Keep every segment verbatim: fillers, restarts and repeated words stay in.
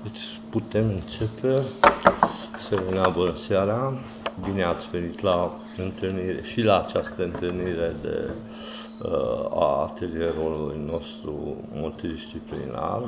Deci putem începe. Serena, bună seara! Bine ați venit la întâlnire și la această întâlnire de, uh, a atelierului nostru multidisciplinar.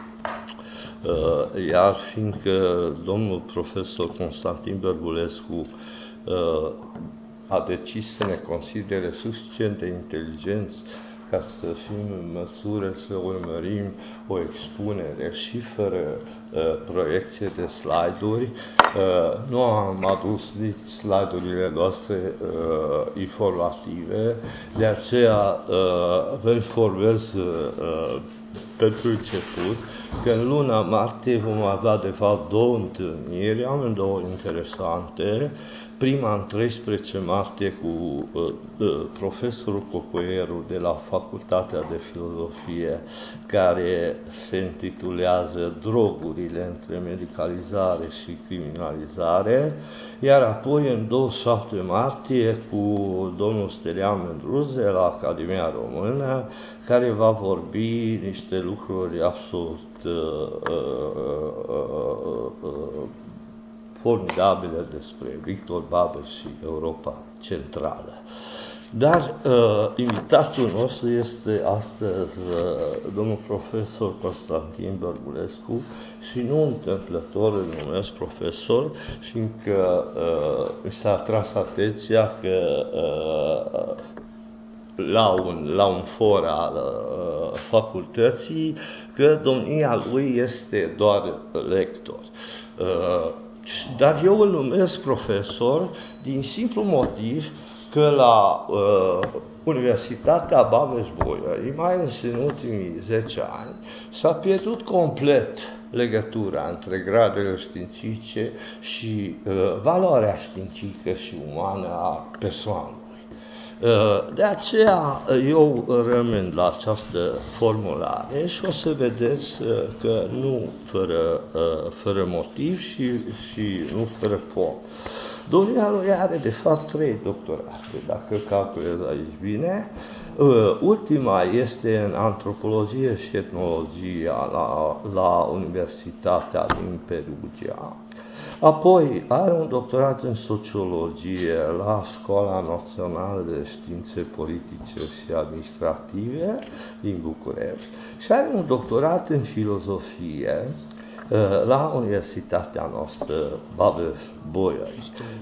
Uh, iar fiindcă domnul profesor Constantin Bărbulescu uh, a decis să ne considere suficient de inteligenți ca să fim în măsură să urmărim o expunere și fără uh, proiecție de slide-uri. Uh, nu am adus nici slide-urile noastre uh, informative, de aceea uh, vă informez uh, pentru început că în luna martie vom avea de fapt două întâlniri, amândouă interesante. Prima în treisprezece martie cu uh, uh, profesorul Cocoieru de la Facultatea de Filozofie, care se intitulează Drogurile între medicalizare și criminalizare, iar apoi în douăzeci și șapte martie cu domnul Stelian Mândruț de la Academia Română, care va vorbi niște lucruri absolut uh, uh, uh, uh, formidabile despre Victor Babel și Europa Centrală. Dar uh, invitatul nostru este astăzi uh, domnul profesor Constantin Bărbulescu și nu întâmplător îl numesc profesor, fiindcă uh, mi s-a atras atenția că uh, la un, la un for al uh, facultății că domnia lui este doar lector. Uh, Dar eu îl numesc profesor din simplu motiv că la uh, Universitatea Babeș-Bolyai, mai ales în ultimii zece ani, s-a pierdut complet legătura între gradele științifice și uh, valoarea științifică și umană a persoanei. De aceea eu rămân la această formulare și o să vedeți că nu fără, fără motiv și, și nu fără fond. Domnia lui are de fapt trei doctorate, dacă calculez aici bine. Ultima este în antropologie și etnologie la, la Universitatea din Perugia. Apoi are un doctorat în sociologie la Școala Națională de Științe Politice și Administrative din București și are un doctorat în filozofie la Universitatea noastră Babeș-Bolyai.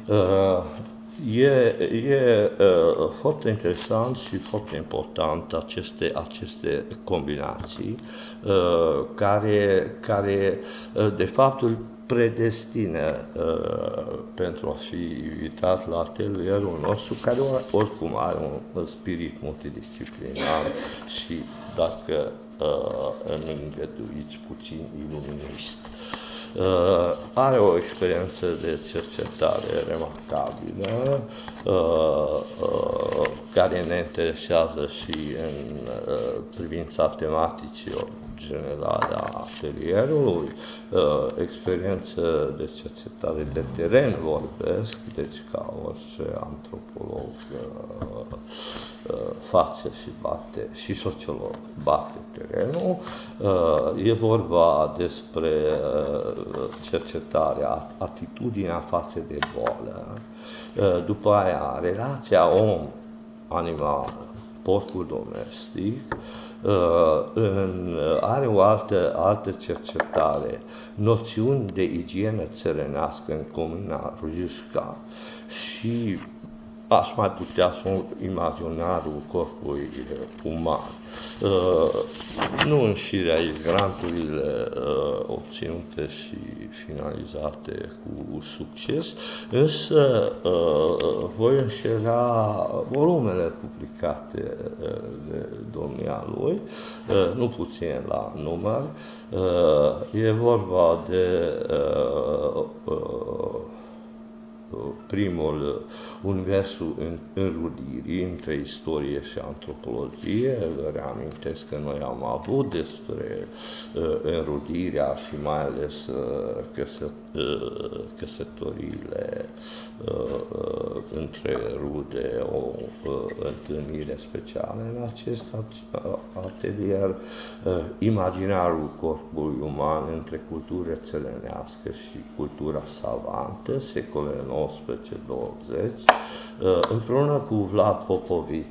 E, e uh, foarte interesant și foarte important aceste, aceste combinații uh, care, care uh, de fapt îl predestină uh, pentru a fi invitat la atelierul nostru, care oricum are un, un spirit multidisciplinar și, dacă uh, îmi îngăduiți, puțin iluminist. Uh, are o experiență de cercetare remarcabilă, uh, uh, care ne interesează și în uh, privința tematicii generale a atelierului, uh, experiență de cercetare de teren vorbesc, deci ca orice antropolog uh, uh, face și bate, și sociolog bate terenul. Uh, e vorba despre uh, cercetarea, atitudinea față de boală, uh, după aia relația om-animal, porcul domestic, Uh, în, are o altă, altă cercetare, noțiuni de igienă țărănească în comuna Rujișca și aș mai putea spune imaginarul corpului uman. Uh, nu înșire aici granturile uh, obținute și finalizate cu succes, însă uh, voi înșira volumele publicate uh, de domnia lui, uh, nu puțin la număr. Uh, e vorba de uh, uh, primul universul înrudirii între istorie și antropologie. Reamintesc că noi am avut despre înrudirea și mai ales căsătoriile între rude, o întâlnire specială în acest atelier, imaginarul corpului uman între cultura țărănească și cultura savantă, secolele nouăsprezece douăzeci, împreună cu Vlad Popovici,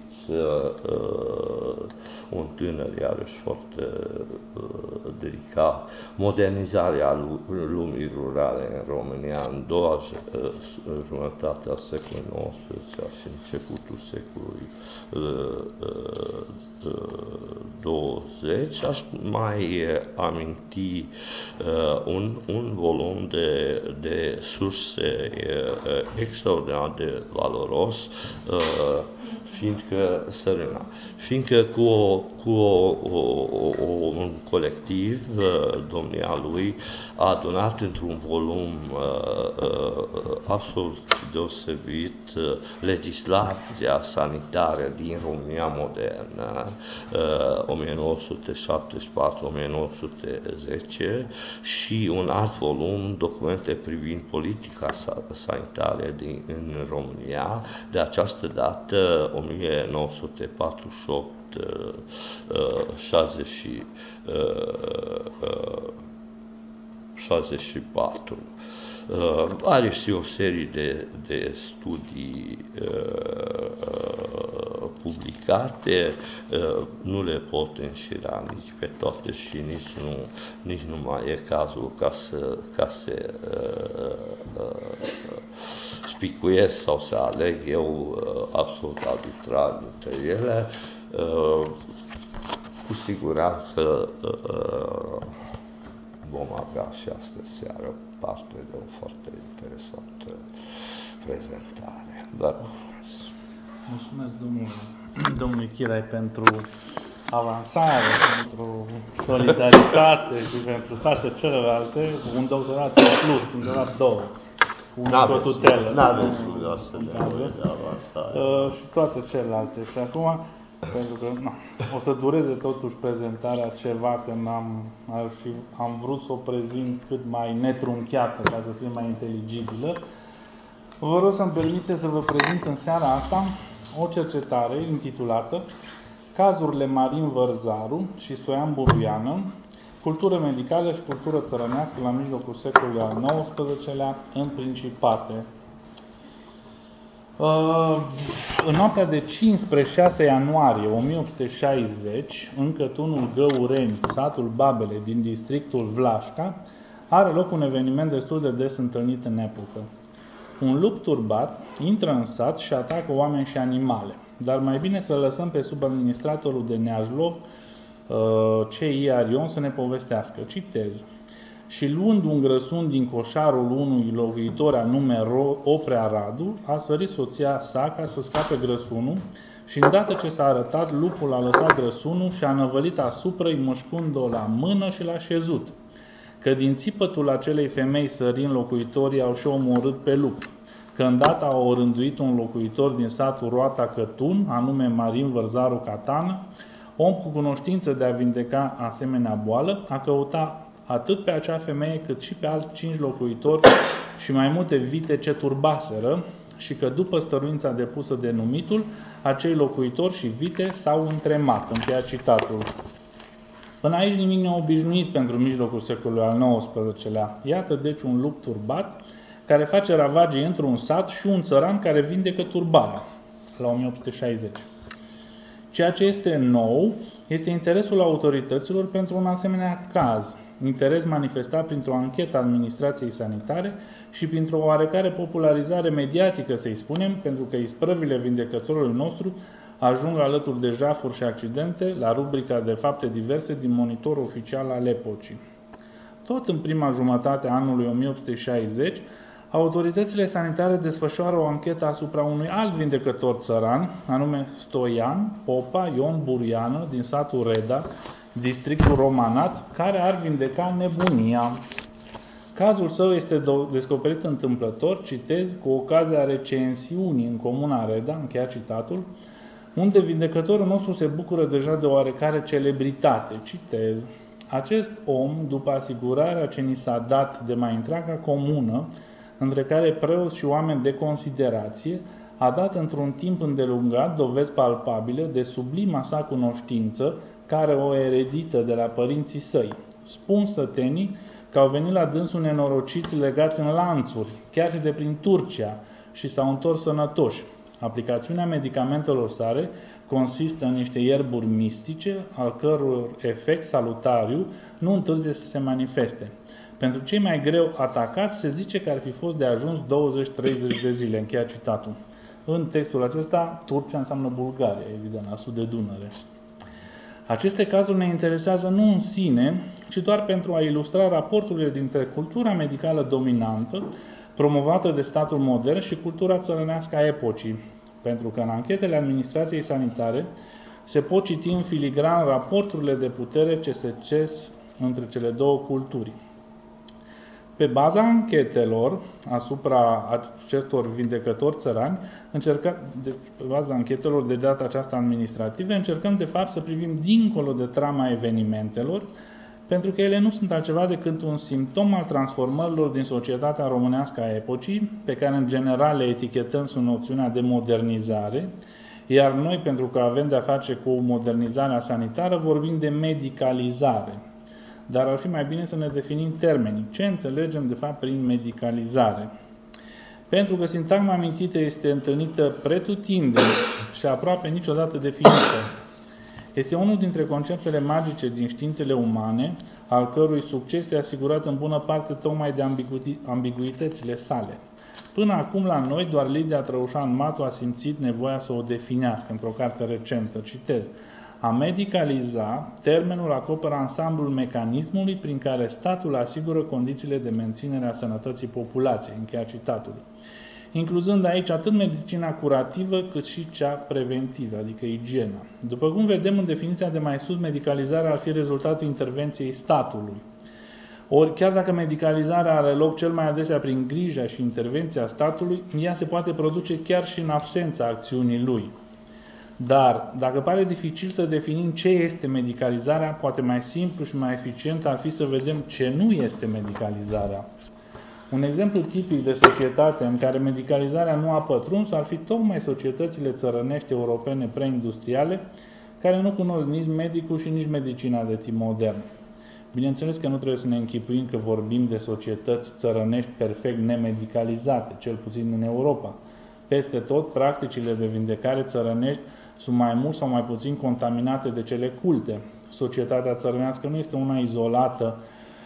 un tânăr iarăși foarte dedicat, modernizarea lumii rurale în România în doua jumătate a secolului nouăsprezece și începutul secolului douăzeci. Aș mai aminti un, un volum de, de surse extraordinar de valoros, fiindcă, sărâna, fiindcă cu, o, cu o, o, o, un colectiv, domnia lui a adunat într-un volum absolut deosebit legislația sanitară din România modernă, o mie nouă sute șaptezeci și patru - o mie nouă sute zece, și un alt volum, documente privind politica sanitară din, în România, de această dată o mie nouă sute patruzeci și opt șaizeci și patru. Uh, are și o serie de, de studii uh, publicate, uh, nu le pot înșira nici pe toate și nici nu, nici nu mai e cazul ca să, ca să uh, uh, spicuiesc sau să aleg eu uh, absolut arbitrar dintre ele. Uh, cu siguranță uh, vom avea și astăzi seară parte de o foarte interesantă prezentare. Dar... Mulțumesc domnului, domnului Chirai pentru avansare, pentru solidaritate și pentru toate celelalte. Un doctorat în plus, un doctorat două. Unul cu tutelă. N-aveți asta de avansare. Uh, și toate celelalte. Și acum, pentru că na, o să dureze totuși prezentarea ceva, că am, ar fi, am vrut să o prezint cât mai netrunchiată, ca să fie mai inteligibilă. Vă rog să-mi permite să vă prezint în seara asta o cercetare intitulată Cazurile Marin Vărzaru și Stoian Buruiană, cultură medicală și cultură țărănească la mijlocul secolului al nouăsprezecelea în Principate. Uh, în noaptea de cinci spre șase ianuarie o mie opt sute șaizeci, în cătunul Găureni, satul Babele din districtul Vlașca, are loc un eveniment destul de des întâlnit în epocă. Un lup turbat intră în sat și atacă oameni și animale, dar mai bine să lăsăm pe subadministratorul de Neajlov, uh, C I Arion, să ne povestească. Citez. Și luând un grăsun din coșarul unui locuitor anume Oprea Radu, a sărit soția sa ca să scape grăsunul și îndată ce s-a arătat, lupul a lăsat grăsunul și a năvălit asupra-i, mușcând-o la mână și l-a șezut. Că din țipătul acelei femei sărind, locuitorii au și omorât pe lup. Că îndată au rânduit un locuitor din satul Roata Cătun, anume Marin Vărzaru Catană, om cu cunoștință de a vindeca asemenea boală, a căutat atât pe acea femeie cât și pe alți cinci locuitori și mai multe vite ce turbaseră, și că după stăruința depusă de numitul, acei locuitori și vite s-au întremat. Încheia citatul. Până aici nimic neobișnuit pentru mijlocul secolului al nouăsprezecelea. Iată deci un lup turbat care face ravagii într-un sat și un țăran care vindecă turbarea, la o mie opt sute șaizeci. Ceea ce este nou este interesul autorităților pentru un asemenea caz, interes manifestat printr-o anchetă a administrației sanitare și printr-o oarecare popularizare mediatică, să-i spunem, pentru că isprăvile vindecătorului nostru ajung alături de jafuri și accidente la rubrica de fapte diverse din monitorul oficial al epocii. Tot în prima jumătate a anului o mie opt sute șaizeci, autoritățile sanitare desfășoară o anchetă asupra unui alt vindecător țăran, anume Stoian Popa Ion Buriană, din satul Reda, districtul Romanaț, care ar vindeca nebunia. Cazul său este descoperit întâmplător, citez, cu ocazia recensiunii în comuna Reda, încheia citatul, unde vindecătorul nostru se bucură deja de oarecare celebritate, citez. Acest om, după asigurarea ce ni s-a dat de mai întreaga comună, între care preoți și oameni de considerație, a dat într-un timp îndelungat dovezi palpabile de sublima sa cunoștință, care o eredită de la părinții săi. Spun sătenii că au venit la dânsul nenorociți legați în lanțuri, chiar și de prin Turcia, și s-au întors sănătoși. Aplicațiunea medicamentelor sale consistă în niște ierburi mistice, al căror efect salutariu nu întârzie să se manifeste. Pentru cei mai greu atacați se zice că ar fi fost de ajuns douăzeci treizeci de zile, încheia citatul. În textul acesta, Turcia înseamnă Bulgaria, evident, la sud de Dunăre. Aceste cazuri ne interesează nu în sine, ci doar pentru a ilustra raporturile dintre cultura medicală dominantă, promovată de statul modern, și cultura țărănească a epocii, pentru că în anchetele administrației sanitare se pot citi în filigran raporturile de putere ce se ces între cele două culturi. Pe baza anchetelor asupra acestor vindecători țărani, încercăm, de, pe baza anchetelor de data aceasta administrative, încercăm de fapt să privim dincolo de trama evenimentelor, pentru că ele nu sunt altceva decât un simptom al transformărilor din societatea românească a epocii, pe care în general le etichetăm sub noțiunea de modernizare, iar noi, pentru că avem de-a face cu modernizarea sanitară, vorbim de medicalizare. Dar ar fi mai bine să ne definim termenii. Ce înțelegem, de fapt, prin medicalizare? Pentru că sintagma amintită este întâlnită pretutindeni și aproape niciodată definită. Este unul dintre conceptele magice din științele umane, al cărui succes este asigurat în bună parte tocmai de ambiguitățile sale. Până acum, la noi, doar Lidia Trăușan-Matu a simțit nevoia să o definească într-o carte recentă. Citez. A medicaliza, termenul acoperă ansamblul mecanismului prin care statul asigură condițiile de menținere a sănătății populației, încheia citatul, incluzând aici atât medicina curativă cât și cea preventivă, adică igiena. După cum vedem în definiția de mai sus, medicalizarea ar fi rezultatul intervenției statului. Ori, chiar dacă medicalizarea are loc cel mai adesea prin grija și intervenția statului, ea se poate produce chiar și în absența acțiunii lui. Dar, dacă pare dificil să definim ce este medicalizarea, poate mai simplu și mai eficient ar fi să vedem ce nu este medicalizarea. Un exemplu tipic de societate în care medicalizarea nu a pătruns ar fi tocmai societățile țărănești europene preindustriale, care nu cunosc nici medicul și nici medicina de tip modern. Bineînțeles că nu trebuie să ne închipuim că vorbim de societăți țărănești perfect nemedicalizate, cel puțin în Europa. Peste tot, practicile de vindecare țărănești sunt mai mult sau mai puțin contaminate de cele culte. Societatea țărănească nu este una izolată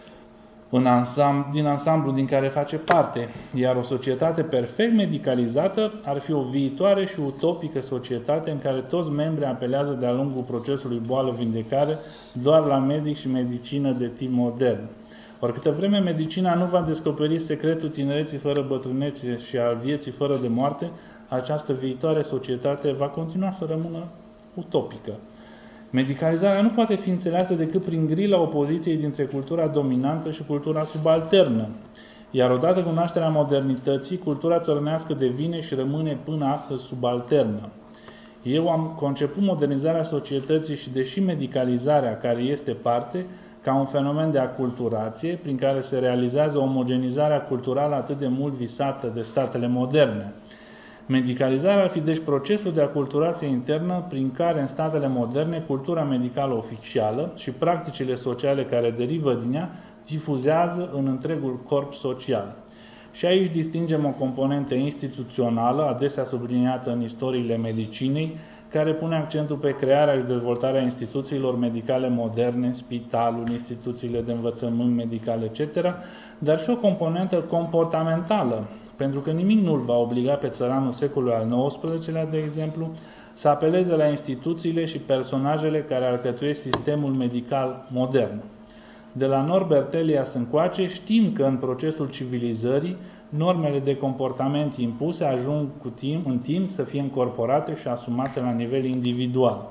în ansamblu, din ansamblu din care face parte, iar o societate perfect medicalizată ar fi o viitoare și utopică societate în care toți membrii apelează de-a lungul procesului boală-vindecare doar la medic și medicină de tip modern. Ori câtă vreme medicina nu va descoperi secretul tinereții fără bătrânețe și al vieții fără de moarte, această viitoare societate va continua să rămână utopică. Medicalizarea nu poate fi înțeleasă decât prin grila opoziției dintre cultura dominantă și cultura subalternă. Iar odată cu nașterea modernității, cultura țărănească devine și rămâne până astăzi subalternă. Eu am conceput modernizarea societății și, deși medicalizarea, care este parte, ca un fenomen de aculturație, prin care se realizează omogenizarea culturală atât de mult visată de statele moderne. Medicalizarea ar fi deci procesul de aculturație internă prin care în statele moderne cultura medicală oficială și practicile sociale care derivă din ea difuzează în întregul corp social. Și aici distingem o componentă instituțională, adesea subliniată în istoriile medicinei, care pune accentul pe crearea și dezvoltarea instituțiilor medicale moderne, spitalul, instituțiile de învățământ medical, et cetera, dar și o componentă comportamentală, pentru că nimic nu îl va obliga pe țăranul secolului al nouăsprezecelea, de exemplu, să apeleze la instituțiile și personajele care alcătuiesc sistemul medical modern. De la Norbert Elias încoace știm că în procesul civilizării normele de comportament impuse ajung cu timp, în timp să fie încorporate și asumate la nivel individual.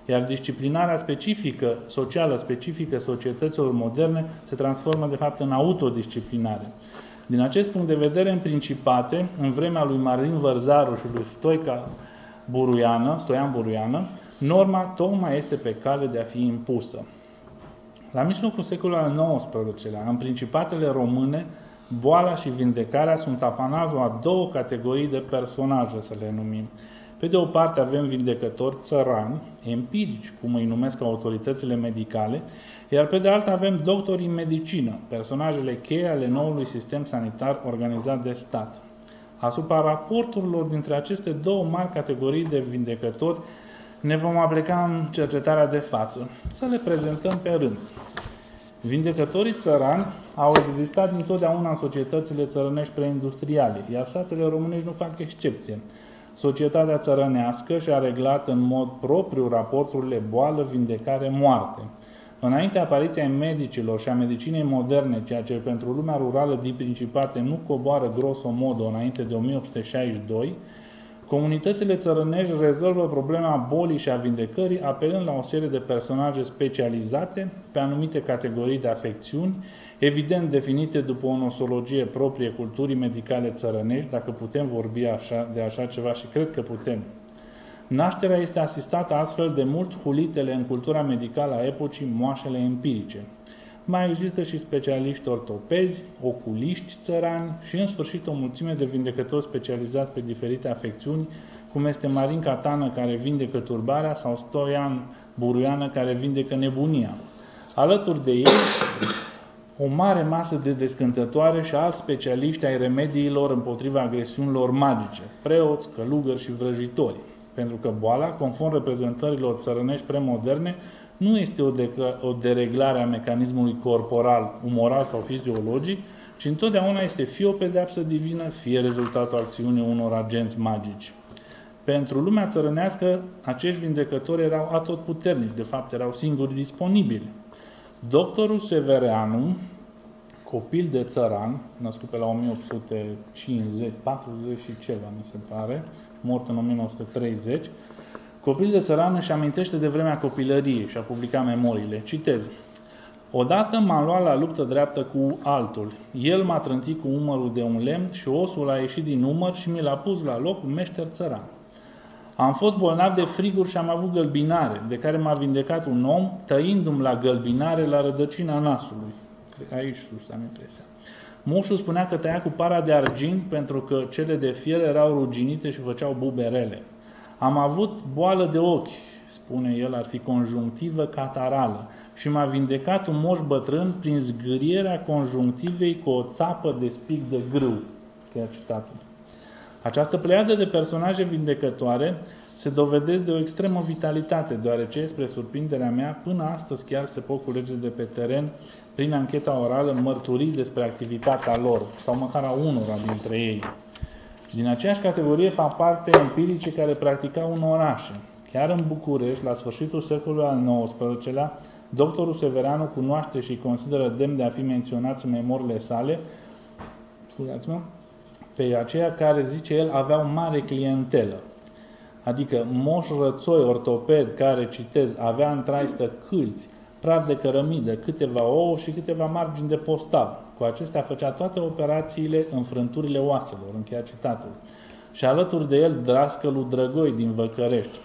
iar disciplinarea specifică, socială specifică societăților moderne se transformă de fapt în autodisciplinare. Din acest punct de vedere, în Principate, în vremea lui Marin Vărzaru și lui Stoica Buruiană, Stoian Buruiană, norma tocmai este pe cale de a fi impusă. La mijlocul secolului al nouăsprezecelea, în Principatele române, boala și vindecarea sunt apanajul a două categorii de personaje, să le numim. Pe de o parte avem vindecători țărani, empirici, cum îi numesc autoritățile medicale, iar pe de alta avem doctori în medicină, personajele cheie ale noului sistem sanitar organizat de stat. Asupra raporturilor dintre aceste două mari categorii de vindecători ne vom apleca în cercetarea de față. Să le prezentăm pe rând. Vindecătorii țărani au existat dintotdeauna în societățile țărănești preindustriale, iar satele românești nu fac excepție. Societatea țărănească și-a reglat în mod propriu raporturile boală, vindecare, moarte. Înainte apariției medicilor și a medicinei moderne, ceea ce pentru lumea rurală din Principate nu coboară grosomodo înainte de o mie opt sute șaizeci și doi, comunitățile țărănești rezolvă problema bolii și a vindecării apelând la o serie de personaje specializate pe anumite categorii de afecțiuni, evident definite după o nosologie proprie culturii medicale țărănești, dacă putem vorbi așa, de așa ceva și cred că putem. Nașterea este asistată astfel de mult hulitele în cultura medicală a epocii, moașele empirice. Mai există și specialiști ortopezi, oculiști țărani și în sfârșit o mulțime de vindecători specializați pe diferite afecțiuni, cum este Marin Catană care vindecă turbarea sau Stoian Buruiană care vindecă nebunia. Alături de ei, o mare masă de descântătoare și alți specialiști ai remediilor împotriva agresiunilor magice, preoți, călugări și vrăjitori. Pentru că boala, conform reprezentărilor țărănești premoderne, nu este o, o dereglare a mecanismului corporal, umoral sau fiziologic, ci întotdeauna este fie o pedeapsă divină, fie rezultatul acțiunii unor agenți magici. Pentru lumea țărănească, acești vindecători erau atotputernici, de fapt erau singuri disponibili. Doctorul Severeanu, copil de țăran, născut pe la o mie opt sute cincizeci, patruzeci și ceva, mi se pare, mort în o mie nouă sute treizeci, copil de țăran își amintește de vremea copilăriei și a publicat memoriile. Citez. Odată m-am luat la luptă dreaptă cu altul. El m-a trântit cu umărul de un lemn și osul a ieșit din umăr și mi l-a pus la loc un meșter țăran. Am fost bolnav de friguri și am avut gălbinare, de care m-a vindecat un om, tăindu-mi la gălbinare la rădăcina nasului. Aici sus am impresia. Moșul spunea că tăia cu para de argint pentru că cele de fier erau ruginite și făceau buberele. Am avut boală de ochi, spune el, ar fi conjunctivă catarală, și m-a vindecat un moș bătrân prin zgârierea conjunctivei cu o țapă de spic de grâu. Chiar citatul. Această pleiadă de personaje vindecătoare se dovedesc de o extremă vitalitate, deoarece, spre surprinderea mea, până astăzi chiar se pot culege de pe teren, prin ancheta orală, mărturii despre activitatea lor, sau măcar a unora dintre ei. Din aceeași categorie fac parte empirice care practicau în orașe. Chiar în București, la sfârșitul secolului al nouăsprezecelea, doctorul Severeanu cunoaște și consideră demn de a fi menționați în memoriile sale, scuzați-mă, pe aceia care, zice el, aveau mare clientelă. Adică moș rățoi ortoped care, citez, avea în traistă câlți, praf de cărămidă, câteva ouă și câteva margini de postav. Cu acestea făcea toate operațiile în frânturile oaselor, încheia citatul. Și alături de el drascălul Drăgoi din Văcărești.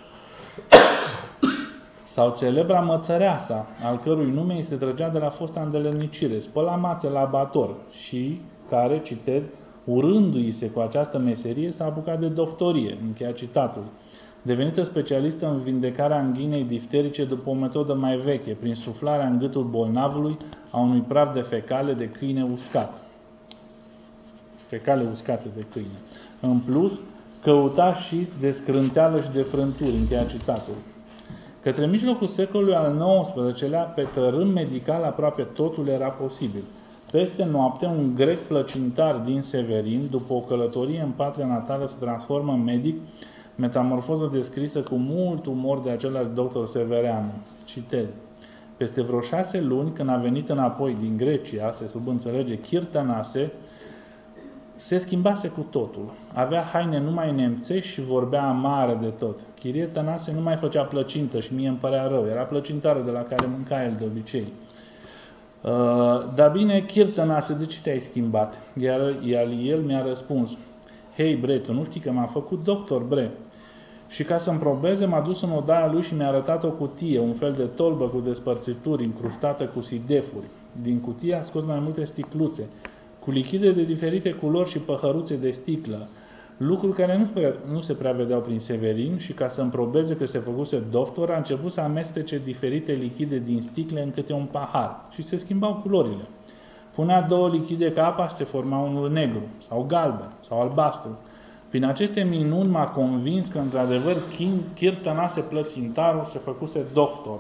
Sau celebra Mățăreasa, al cărui nume îi se trăgea de la fosta îndeletnicire, spăla mațe la abator și care, citez, urându-i se cu această meserie, s-a apucat de doftorie, încheia citatul. Devenită specialistă în vindecarea anghinei difterice după o metodă mai veche, prin suflarea în gâtul bolnavului a unui praf de fecale de câine uscat. Fecale uscate de câine. În plus, căuta și de scrânteală și de frânturi, încheia citatul. Către mijlocul secolului al nouăsprezecelea, pe tărâm medical aproape totul era posibil. Peste noapte, un grec plăcintar din Severin, după o călătorie în patria natală, se transformă în medic, metamorfoză descrisă cu mult umor de același doctor Severeanu. Citez. Peste vreo șase luni, când a venit înapoi din Grecia, se subînțelege Chirtănase, Se schimbase cu totul. Avea haine numai nemțești și vorbea amare de tot. Chirie Tănase nu mai făcea plăcintă și mie îmi părea rău. Era plăcintară de la care mânca el de obicei. Uh, dar bine, Chir Tănase, de ce te-ai schimbat? Iar, iar el mi-a răspuns: hei, bre, tu nu știi că m-a făcut doctor, bre. Și ca să-mi probeze, m-a dus în odaia lui și mi-a arătat o cutie, un fel de tolbă cu despărțituri, incrustată cu sidefuri. Din cutie a scos mai multe sticluțe, cu lichide de diferite culori și păhăruțe de sticlă, lucruri care nu, prea, nu se prea vedeau prin Severin, și ca să-mi probeze că se făcuse doctor, a început să amestece diferite lichide din sticle în câte un pahar și se schimbau culorile. Punea două lichide ca apa și se forma unul negru, sau galben, sau albastru. Prin aceste minuni m-a convins că, într-adevăr, Chir Tănase Plățintarul se făcuse doctor.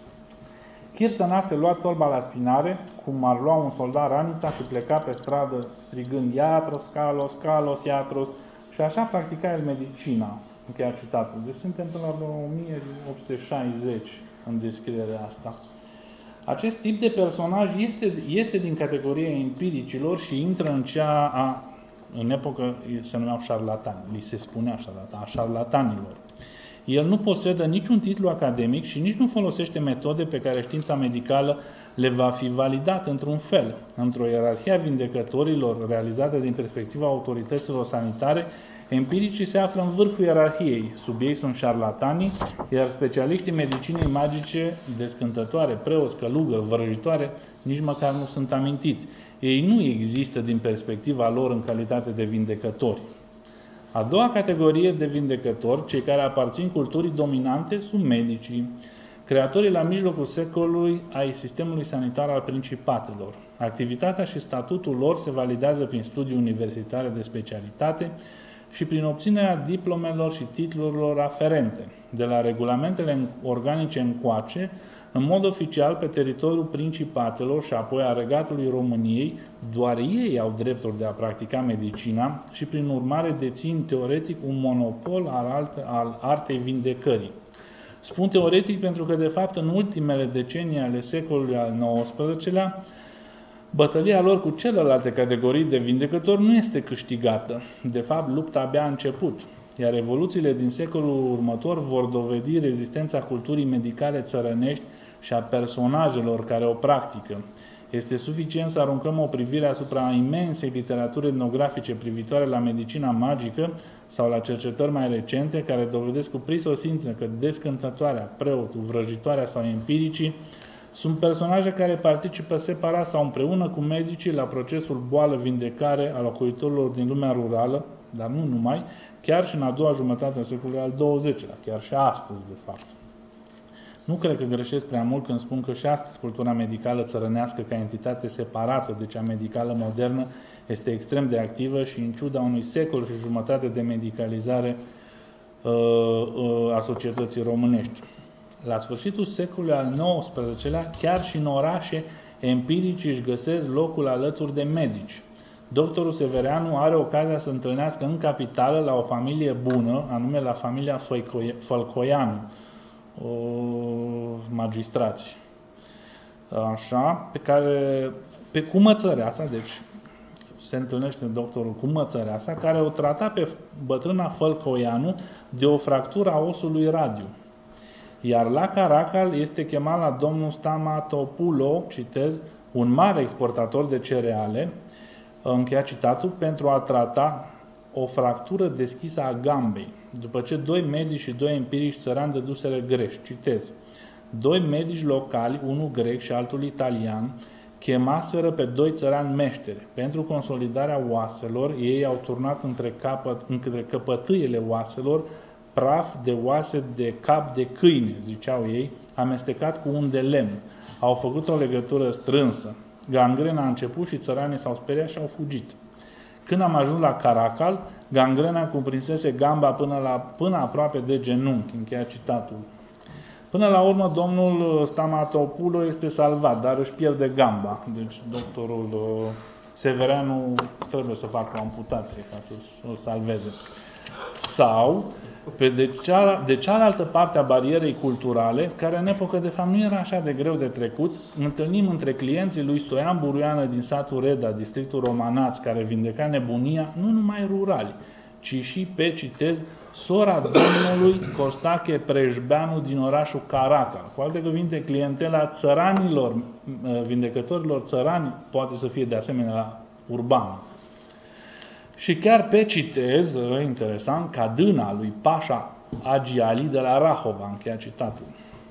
Chir Tănase lua tolba la spinare, cum ar lua un soldat ranița, și pleca pe stradă strigând Iatros, Kalos, Kalos, Iatros, și așa practica el medicina. Încheia citatul. Deci suntem până la o mie opt sute șaizeci în descrierea asta. Acest tip de personaj este, este din categoria empiricilor și intră în cea a, în epocă se numeau șarlatani, li se spunea șarlatan, a șarlatanilor. El nu posedă niciun titlu academic și nici nu folosește metode pe care știința medicală le va fi validat într-un fel. Într-o ierarhie a vindecătorilor realizată din perspectiva autorităților sanitare, empiricii se află în vârful ierarhiei. Sub ei sunt șarlatanii, iar specialiștii medicinei magice, descântătoare, preoți, călugări, vrăjitoare, nici măcar nu sunt amintiți. Ei nu există din perspectiva lor în calitate de vindecători. A doua categorie de vindecători, cei care aparțin culturii dominante, sunt medicii, creatorii la mijlocul secolului ai sistemului sanitar al principatelor. Activitatea și statutul lor se validează prin studii universitare de specialitate și prin obținerea diplomelor și titlurilor aferente. De la regulamentele organice încoace, în mod oficial, pe teritoriul principatelor și apoi a Regatului României, doar ei au dreptul de a practica medicina și, prin urmare, dețin teoretic un monopol al, alte, al artei vindecării. Spun teoretic pentru că, de fapt, în ultimele decenii ale secolului al nouăsprezecelea, bătălia lor cu celelalte categorii de vindecători nu este câștigată. De fapt, lupta abia a început, iar evoluțiile din secolul următor vor dovedi rezistența culturii medicale țărănești și a personajelor care o practică. Este suficient să aruncăm o privire asupra imensei literaturi etnografice privitoare la medicina magică sau la cercetări mai recente care dovedesc cu prisosință că descântătoarea, preotul, vrăjitoarea sau empiricii sunt personaje care participă separat sau împreună cu medicii la procesul boală-vindecare a locuitorilor din lumea rurală, dar nu numai, chiar și în a doua jumătate a secolului al douăzecilea, chiar și astăzi, de fapt. Nu cred că greșesc prea mult când spun că și astăzi cultura medicală țărănească ca entitate separată de cea medicală modernă este extrem de activă și, în ciuda unui secol și jumătate de medicalizare uh, uh, a societății românești. La sfârșitul secolului al nouăsprezecelea, chiar și în orașe, empiricii își găsesc locul alături de medici. Doctorul Severeanu are ocazia să întâlnească în capitală la o familie bună, anume la familia Fălcoianu, magistrați. Așa, pe care, pe cu Mățăreasa, deci se întâlnește doctorul cu Mățăreasa, care o trata pe bătrâna Fălcoianu de o fractură a osului radiu. Iar la Caracal este chemat la domnul Stamatopulo, citez, un mare exportator de cereale, încheia citatul, pentru a trata o fractură deschisă a gambei, după ce doi medici și doi empirici țărani dăduseră greș. Citez. Doi medici locali, unul grec și altul italian, chemaseră pe doi țărani meșteri. Pentru consolidarea oaselor, ei au turnat între, capăt, între căpătâiele oaselor praf de oase de cap de câine, ziceau ei, amestecat cu un de lemn. Au făcut o legătură strânsă. Gangrena a început și țăranii s-au speriat și au fugit. Când am ajuns la Caracal, gangrena cuprinsese gamba până, la, până aproape de genunchi, încheia citatul. Până la urmă, domnul Stamatopulo este salvat, dar își pierde gamba. Deci, doctorul Severeanu trebuie să facă o amputație ca să-l salveze. Sau, pe de, ceala, de cealaltă parte a barierei culturale, care în epocă de fapt nu era așa de greu de trecut, întâlnim între clienții lui Stoian Buruiană din satul Reda, districtul Romanați, care vindeca nebunia, nu numai rurali, ci și pe, citez, sora domnului Costache Preșbeanu din orașul Caracal. Cu alte cuvinte, clientela țăranilor, vindecătorilor țărani, poate să fie de asemenea urbană. Și chiar pe, citez, interesant, cadâna lui Pașa Agi Ali de la Rahova, încheia citatul.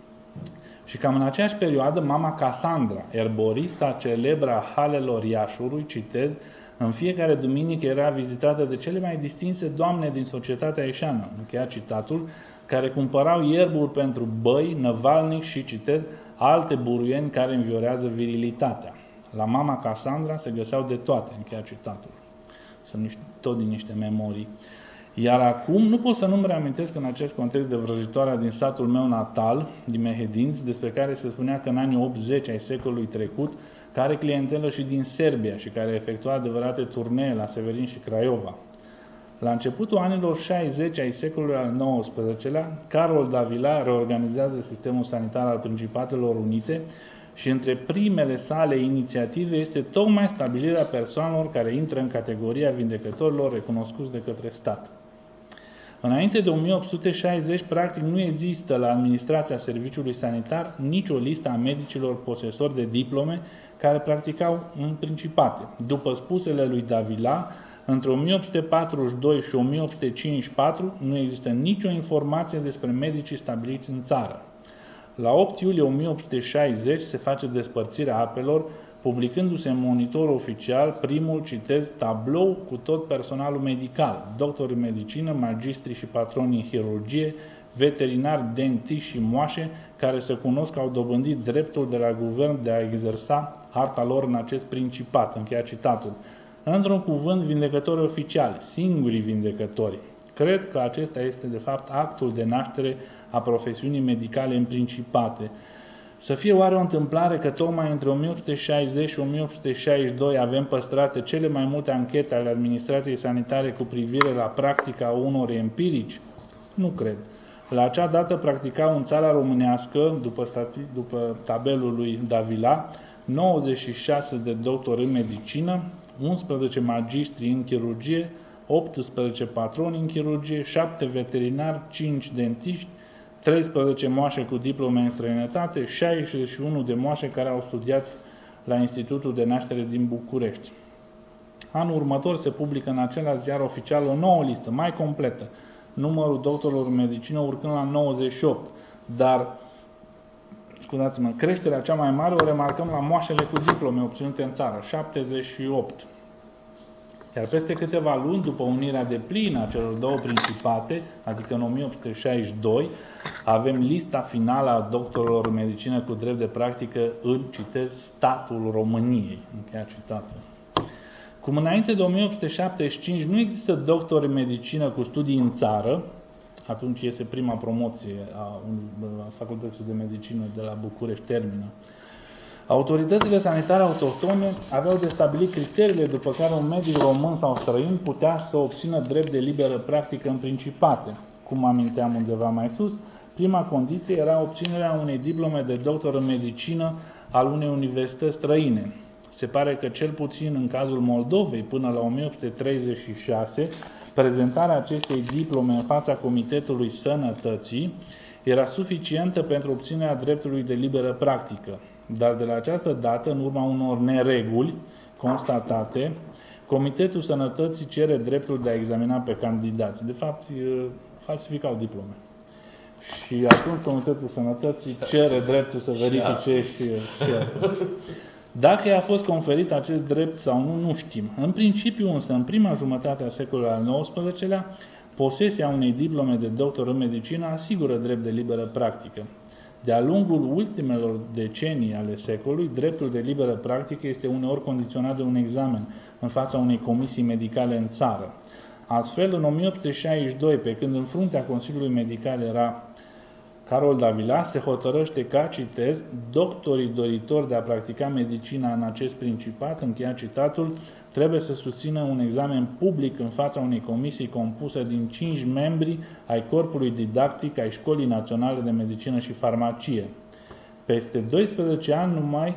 Și cam în aceeași perioadă, mama Casandra, erborista celebră a halelor Iașului, citez, în fiecare duminică era vizitată de cele mai distinse doamne din societatea ieșeană, încheia citatul, care cumpărau ierburi pentru băi, năvalnic și, citez, alte buruieni care înviorează virilitatea. La mama Casandra se găseau de toate, încheia citatul. Sunt niște, tot din niște memorii. Iar acum nu pot să nu-mi reamintesc în acest context de vrăjitoarea din satul meu natal, din Mehedinți, despre care se spunea că în anii optzeci ai secolului trecut, care clientelă și din Serbia și care efectua adevărate turnee la Severin și Craiova. La începutul anilor șaizeci ai secolului al nouăsprezecelea, Carol Davila reorganizează sistemul sanitar al Principatelor Unite și între primele sale inițiative este tocmai stabilirea persoanelor care intră în categoria vindecătorilor recunoscuți de către stat. Înainte de o mie opt sute șaizeci, practic nu există la administrația serviciului sanitar nicio listă a medicilor posesori de diplome care practicau în Principate. După spusele lui Davila, între o mie opt sute patruzeci și doi și o mie opt sute cincizeci și patru nu există nicio informație despre medicii stabiliți în țară. La opt iulie o mie opt sute șaizeci se face despărțirea apelor, publicându-se în Monitorul Oficial primul, citez, tablou cu tot personalul medical, doctori în medicină, magistri și patroni în chirurgie, veterinari, dentiști și moașe, care se cunosc că au dobândit dreptul de la guvern de a exersa arta lor în acest principat, încheia citatul. Într-un cuvânt, vindecători oficiali, singurii vindecători. Cred că acesta este, de fapt, actul de naștere a profesiunii medicale în Principate. Să fie oare o întâmplare că tocmai între o mie opt sute șaizeci și o mie opt sute șaizeci și doi avem păstrate cele mai multe anchete ale administrației sanitare cu privire la practica unor empirici? Nu cred. La acea dată practicau în țara românească, după, stații, după tabelul lui Davila, nouăzeci și șase de doctori în medicină, unsprezece magistri în chirurgie, optsprezece patroni în chirurgie, șapte veterinari, cinci dentiști, treisprezece moașe cu diplome în străinătate, șaizeci și unu de moașe care au studiat la Institutul de Naștere din București. Anul următor se publică în același ziar oficial o nouă listă, mai completă, numărul doctorilor în medicină urcând la nouăzeci și opt, dar, scuzați-mă, creșterea cea mai mare o remarcăm la moașele cu diplome obținute în țară, șaptezeci și opt. Iar peste câteva luni, după unirea deplină a celor două principate, adică în o mie opt sute șaizeci și doi, avem lista finală a doctorilor în medicină cu drept de practică în, citez, statul României. Încheia citatul. Cum înainte de o mie opt sute șaptezeci și cinci nu există doctori în medicină cu studii în țară, atunci iese prima promoție a Facultății de Medicină de la București, termină. Autoritățile sanitare autohtone aveau de stabilit criteriile după care un medic român sau străin putea să obțină drept de liberă practică în Principate. Cum aminteam undeva mai sus, prima condiție era obținerea unei diplome de doctor în medicină al unei universități străine. Se pare că cel puțin în cazul Moldovei, până la o mie opt sute treizeci și șase, prezentarea acestei diplome în fața Comitetului Sănătății era suficientă pentru obținerea dreptului de liberă practică. Dar de la această dată, în urma unor nereguli constatate, Comitetul Sănătății cere dreptul de a examina pe candidați. De fapt, falsificau diplome. Și atunci Comitetul Sănătății cere dreptul să verifice și, și atunci. Dacă i-a fost conferit acest drept sau nu, nu știm. În principiu însă, în prima jumătate a secolului al nouăsprezecelea, posesia unei diplome de doctor în medicină asigură drept de liberă practică. De-a lungul ultimelor decenii ale secolului, dreptul de liberă practică este uneori condiționat de un examen în fața unei comisii medicale în țară. Astfel, în o mie opt sute șaizeci și doi, pe când în fruntea Consiliului Medical era Carol Davila se hotărăște ca, citez, doctorii doritori de a practica medicina în acest principat, încheia citatul, trebuie să susțină un examen public în fața unei comisii compuse din cinci membri ai corpului didactic ai Școlii Naționale de Medicină și Farmacie. Peste doisprezece ani numai,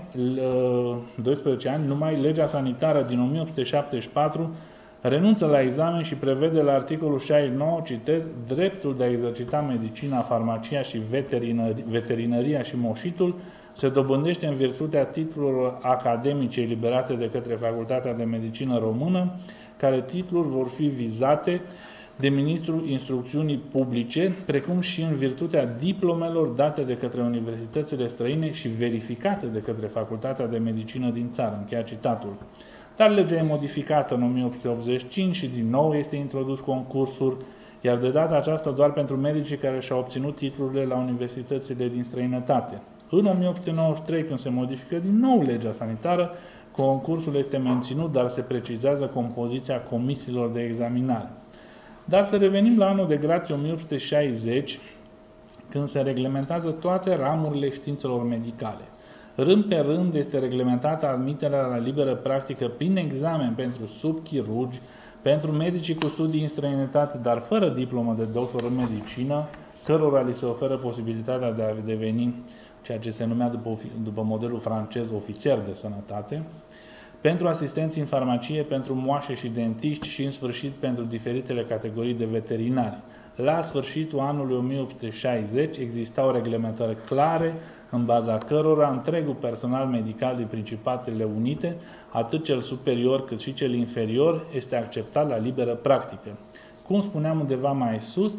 doisprezece ani, numai legea sanitară din o mie opt sute șaptezeci și patru renunță la examen și prevede la articolul șaizeci și nouă, citez, dreptul de a exercita medicina, farmacia și veterinăria, veterinăria și moșitul se dobândește în virtutea titlurilor academice eliberate de către Facultatea de Medicină Română, care titluri vor fi vizate de Ministrul Instrucțiunii Publice, precum și în virtutea diplomelor date de către universitățile străine și verificate de către Facultatea de Medicină din țară. Încheia citatul. Dar legea e modificată în o mie opt sute optzeci și cinci și din nou este introdus concursul, iar de data aceasta doar pentru medicii care și-au obținut titlurile la universitățile din străinătate. În o mie opt sute nouăzeci și trei, când se modifică din nou legea sanitară, concursul este menținut, dar se precizează compoziția comisiilor de examinare. Dar să revenim la anul de grație o mie opt sute șaizeci, când se reglementează toate ramurile științelor medicale. Rând pe rând este reglementată admiterea la liberă practică prin examen pentru subchirurgi, pentru medicii cu studii în străinătate, dar fără diplomă de doctor în medicină, cărora li se oferă posibilitatea de a deveni ceea ce se numea după, după modelul francez ofițer de sănătate, pentru asistenți în farmacie, pentru moașe și dentiști și, în sfârșit, pentru diferitele categorii de veterinari. La sfârșitul anului o mie opt sute șaizeci existau reglementări clare, în baza cărora întregul personal medical din Principatele Unite, atât cel superior cât și cel inferior, este acceptat la liberă practică. Cum spuneam undeva mai sus,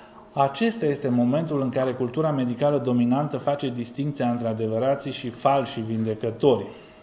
acesta este momentul în care cultura medicală dominantă face distincția între adevărații și falși vindecători.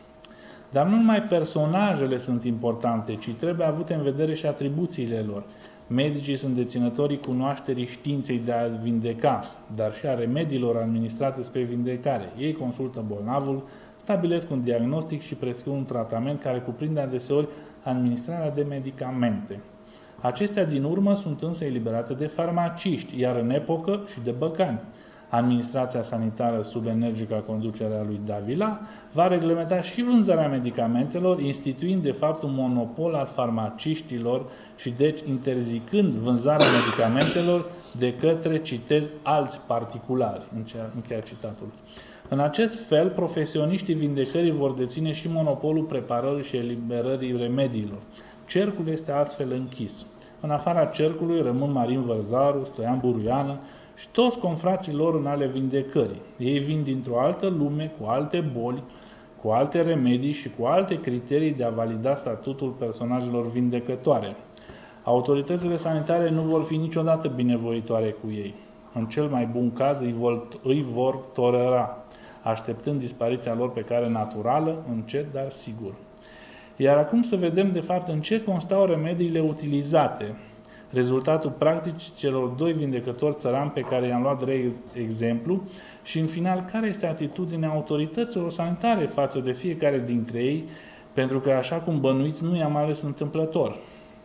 Dar nu numai personajele sunt importante, ci trebuie avute în vedere și atribuțiile lor. Medicii sunt deținătorii cunoașterii științei de a vindeca, dar și a remediilor administrate spre vindecare. Ei consultă bolnavul, stabilesc un diagnostic și prescriu un tratament care cuprinde adeseori administrarea de medicamente. Acestea din urmă sunt însă eliberate de farmaciști, iar în epocă și de băcani. Administrația sanitară sub energica conducerea lui Davila va reglementa și vânzarea medicamentelor, instituind de fapt un monopol al farmaciștilor și deci interzicând vânzarea medicamentelor de către, citez, alți particulari. Încheia citatul. În acest fel, profesioniștii vindecării vor deține și monopolul preparării și eliberării remediilor. Cercul este astfel închis. În afara cercului rămân Marin Vărzaru, Stoian Buruiană și toți confrații lor în ale vindecării. Ei vin dintr-o altă lume, cu alte boli, cu alte remedii și cu alte criterii de a valida statutul personajelor vindecătoare. Autoritățile sanitare nu vor fi niciodată binevoitoare cu ei. În cel mai bun caz îi vor, îi vor tolera, așteptând dispariția lor pe cale naturală, încet, dar sigur. Iar acum să vedem de fapt în ce constau remediile utilizate, rezultatul practic celor doi vindecători țărani pe care i-am luat drept exemplu și în final care este atitudinea autorităților sanitare față de fiecare dintre ei, pentru că așa cum bănuiți nu i-am ales întâmplător.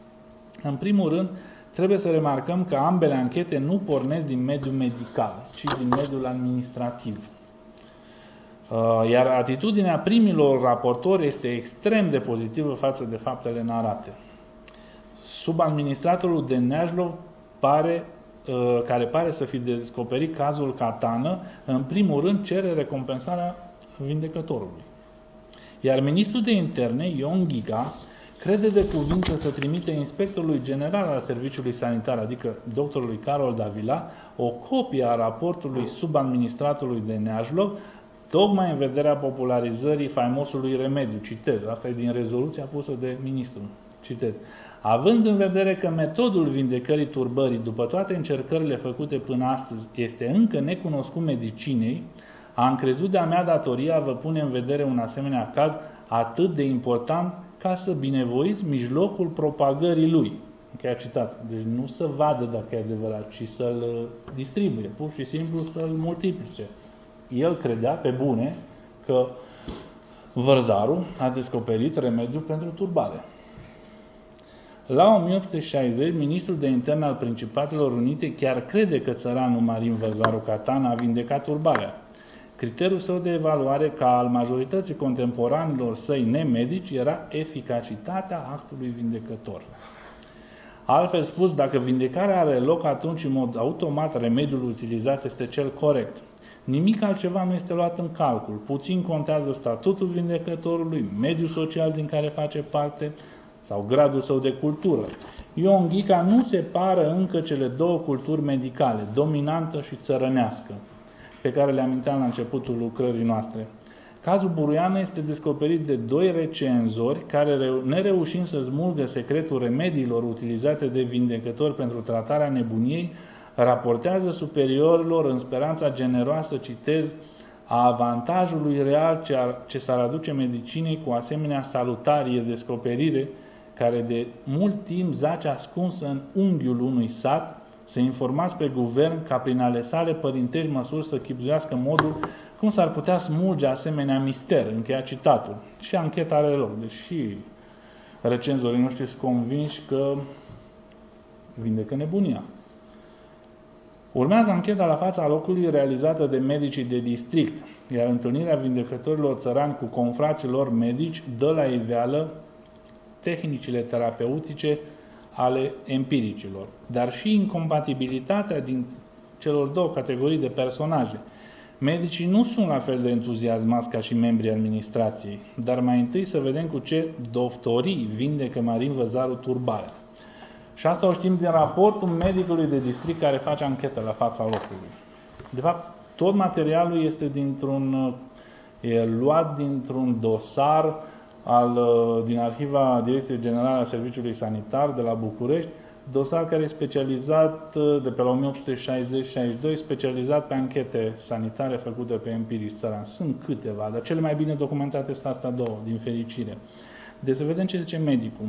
În primul rând, trebuie să remarcăm că ambele anchete nu pornesc din mediul medical, ci din mediul administrativ. Iar atitudinea primilor raportori este extrem de pozitivă față de faptele narate. Subadministratorul de Neajlov, pare, care pare să fi descoperit cazul Catană, în primul rând cere recompensarea vindecătorului. Iar ministrul de interne, Ion Ghiga, crede de cuvință să trimite inspectorului general al Serviciului Sanitar, adică doctorului Carol Davila, o copie a raportului subadministratorului de Neajlov, tocmai în vederea popularizării faimosului remediu. Citez, asta e din rezoluția pusă de ministru. Citez. Având în vedere că metodul vindecării turbării, după toate încercările făcute până astăzi, este încă necunoscut medicinei, am crezut de-a mea datoria a vă pune în vedere un asemenea caz atât de important ca să binevoiți mijlocul propagării lui. Încheia citat. Deci nu să vadă dacă e adevărat, ci să-l distribuie, pur și simplu să-l multiplice. El credea, pe bune, că Vărzaru a descoperit remediul pentru turbare. La o mie opt sute șaizeci, ministrul de interne al Principatelor Unite chiar crede că țăranul Marin Văzaru Catan a vindecat turbarea. Criteriul său de evaluare, ca al majorității contemporanilor săi nemedici, era eficacitatea actului vindecător. Altfel spus, dacă vindecarea are loc, atunci în mod automat remediul utilizat este cel corect. Nimic altceva nu este luat în calcul. Puțin contează statutul vindecătorului, mediul social din care face parte sau gradul său de cultură. Ion Ghica nu separă încă cele două culturi medicale, dominantă și țărănească, pe care le aminteam la începutul lucrării noastre. Cazul Buruiană este descoperit de doi recenzori care, nereușind să smulgă secretul remediilor utilizate de vindecători pentru tratarea nebuniei, raportează superiorilor în speranța generoasă, citez, a avantajului real ce, ar, ce s-ar aduce medicinei cu asemenea salutarie descoperire, care de mult timp zace ascunsă în unghiul unui sat, să informați pe guvern ca prin ale sale părintești măsuri să chibzuiască modul cum s-ar putea smulge asemenea mister, încheia citatul. Și ancheta are loc, deși recenzorii noștri sunt convinși că vindecă nebunia. Urmează ancheta la fața locului realizată de medicii de district, iar întâlnirea vindecătorilor țărani cu confrații lor medici dă la iveală tehnicile terapeutice ale empiricilor, dar și incompatibilitatea din celor două categorii de personaje. Medicii nu sunt la fel de entuziasmați ca și membrii administrației, dar mai întâi să vedem cu ce doftorii vindecă Marin Văzaru turbarea. Și asta o știm din raportul medicului de district care face anchetă la fața locului. De fapt, tot materialul este dintr-un, e luat dintr-un dosar al, din Arhiva Direcției Generale a Serviciului Sanitar de la București, dosar care e specializat de pe la o mie opt sute șaizeci șaizeci și doi, specializat pe anchete sanitare făcute pe empirici țărani. Sunt câteva, dar cele mai bine documentate sunt astea două, din fericire. Deci să vedem ce zice medicul.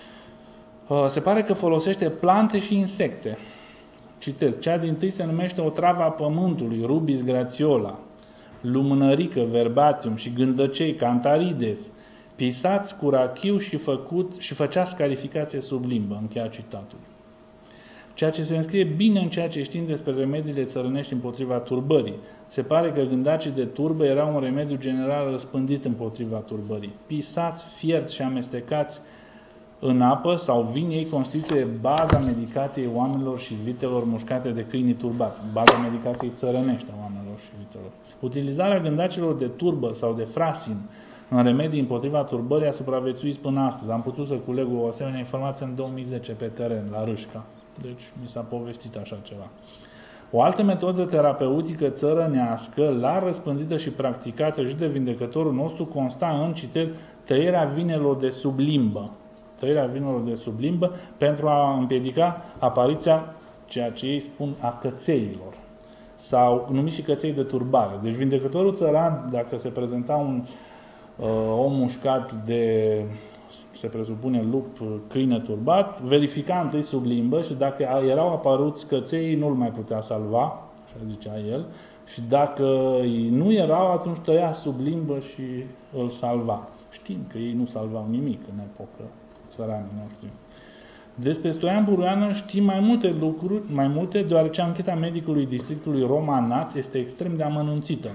Se pare că folosește plante și insecte. Citez, cea dintâi se numește o travă a pământului, Rubis gratiola, lumânărică, verbatium și gândăcei, cantarides, pisați cu rachiu și, făcut, și făcea scarificație sub limbă, încheia citatul. Ceea ce se înscrie bine în ceea ce știm despre remediile țărănești împotriva turbării. Se pare că gândacii de turbă erau un remediu general răspândit împotriva turbării. Pisați, fierți și amestecați în apă sau vin, ei constituie baza medicației oamenilor și vitelor mușcate de câinii turbați, baza medicației țărănești a oamenilor și vitelor. Utilizarea gândacilor de turbă sau de frasin în remedii împotriva turbării a supraviețuit până astăzi. Am putut să culeg o asemenea informație în două mii zece pe teren, la Râșca. Deci mi s-a povestit așa ceva. O altă metodă terapeutică țărănească, larg răspândită și practicată și de vindecătorul nostru, consta în, citez, tăierea vinelor de sub limbă. Tăierea vinelor de sub limbă pentru a împiedica apariția, ceea ce ei spun, a cățeilor. Sau numiți și căței de turbare. Deci vindecătorul țăran, dacă se prezenta un uh, om mușcat de, se presupune, lup, câine turbat, verifica întâi sub limbă și dacă erau apăruți căței, nu-l mai putea salva, așa zicea el, și dacă nu erau, atunci tăia sub limbă și îl salva. Știm că ei nu salvau nimic în epocă, țăranii noștri. Despre Stoian Buruiană știm mai multe lucruri, mai multe, deoarece ancheta medicului districtului Roma-Naț este extrem de amănunțită.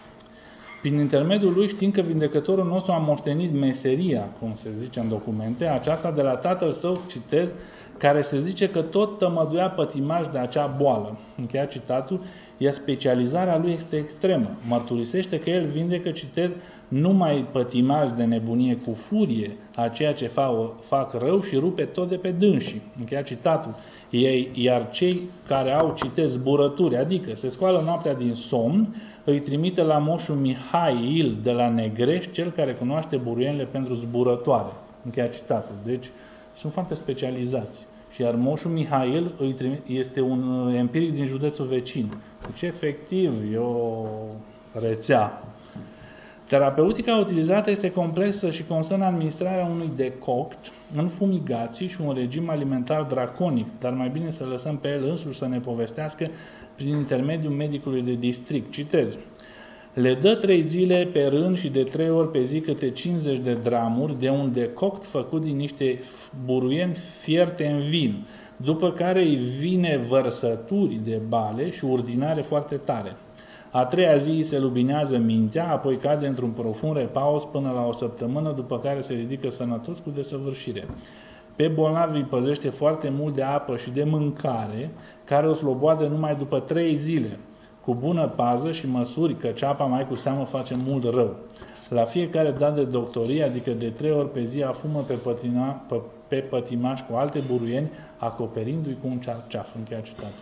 Prin intermediul lui știm că vindecătorul nostru a moștenit meseria, cum se zice în documente, aceasta de la tatăl său, citez, care se zice că tot tămăduia pătimaș de acea boală. Încheia citatul, iar specializarea lui este extremă. Mărturisește că el vindecă, citez, numai pătimaș de nebunie cu furie a ceea ce fac rău și rupe tot de pe dânsii. Încheia citatul. Ei, iar cei care au, citez, zburături, adică se scoală noaptea din somn, îi trimite la moșul Mihail de la Negrești, cel care cunoaște buruienile pentru zburătoare. Încheia citatul. Deci sunt foarte specializați. Și iar moșul Mihail îi trimite, este un empiric din județul vecin. Deci efectiv e o rețea. Terapeutica utilizată este complexă și constă în administrarea unui decoct, în fumigații și un regim alimentar draconic, dar mai bine să lăsăm pe el însuși să ne povestească prin intermediul medicului de district. Citez. Le dă trei zile pe rând și de trei ori pe zi câte cincizeci de dramuri de un decoct făcut din niște buruieni fierte în vin, după care îi vine vărsături de bale și urdinare foarte tare. A treia zi îi se lubinează mintea, apoi cade într-un profund repaus până la o săptămână, după care se ridică sănătos cu desăvârșire. Pe bolnavi îi păzește foarte mult de apă și de mâncare, care o sloboadă numai după trei zile, cu bună pază și măsuri, căci apa mai cu seamă face mult rău. La fiecare dat de doctorie, adică de trei ori pe zi, afumă pe, pătina, pe, pe pătimaș cu alte buruieni, acoperindu-i cu un cearceaf. Încheia citatul.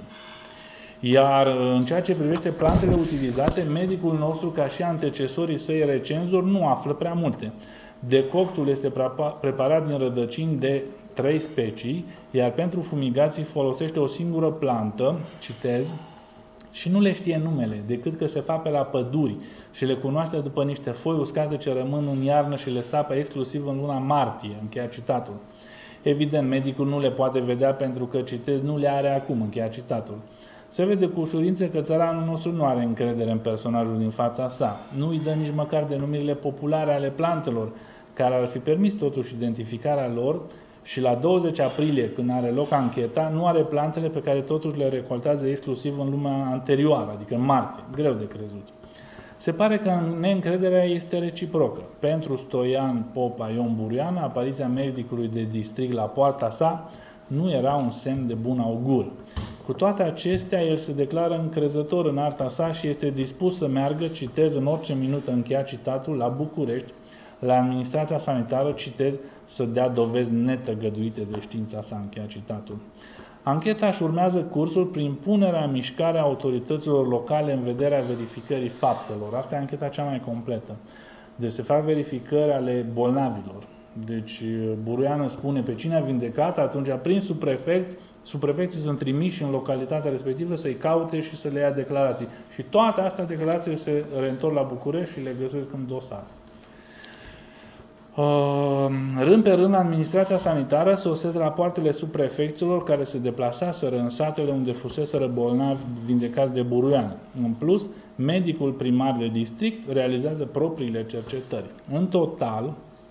Iar în ceea ce privește plantele utilizate, medicul nostru, ca și antecesorii săi recenzori, nu află prea multe. Decoctul este preparat din rădăcini de trei specii, iar pentru fumigații folosește o singură plantă, citez, și nu le știe numele, decât că se fac pe la păduri și le cunoaște după niște foi uscate ce rămân în iarnă și le sapă exclusiv în luna martie, încheia citatul. Evident, medicul nu le poate vedea pentru că, citez, nu le are acum, încheia citatul. Se vede cu ușurință că țăranul nostru nu are încredere în personajul din fața sa. Nu îi dă nici măcar denumirile populare ale plantelor, care ar fi permis totuși identificarea lor, și la douăzeci aprilie, când are loc ancheta, nu are plantele pe care totuși le recoltează exclusiv în lumea anterioară, adică în martie. Greu de crezut. Se pare că neîncrederea este reciprocă. Pentru Stoian Popa Ion Burian, apariția medicului de district la poarta sa nu era un semn de bun augur. Cu toate acestea, el se declară încrezător în arta sa și este dispus să meargă, citez, în orice minută, încheia citatul, la București, la administrația sanitară, citez, să dea dovezi netăgăduite de știința sa, încheia citatul. Ancheta își urmează cursul prin punerea în mișcare a autorităților locale în vederea verificării faptelor. Asta e ancheta cea mai completă. Deci se fac verificări ale bolnavilor. Deci Buruiană spune pe cine a vindecat, atunci prin subprefecți, subprefecții sunt trimiși în localitatea respectivă să-i caute și să le ia declarații. Și toate astea declarații se reîntorc la București și le găsesc în dosar. Rând pe rând, administrația sanitară sosesc rapoartele subprefecților care se deplasaseră în satele unde fuseseră bolnavi vindecați de Buruiană. În plus, medicul primar de district realizează propriile cercetări. În total,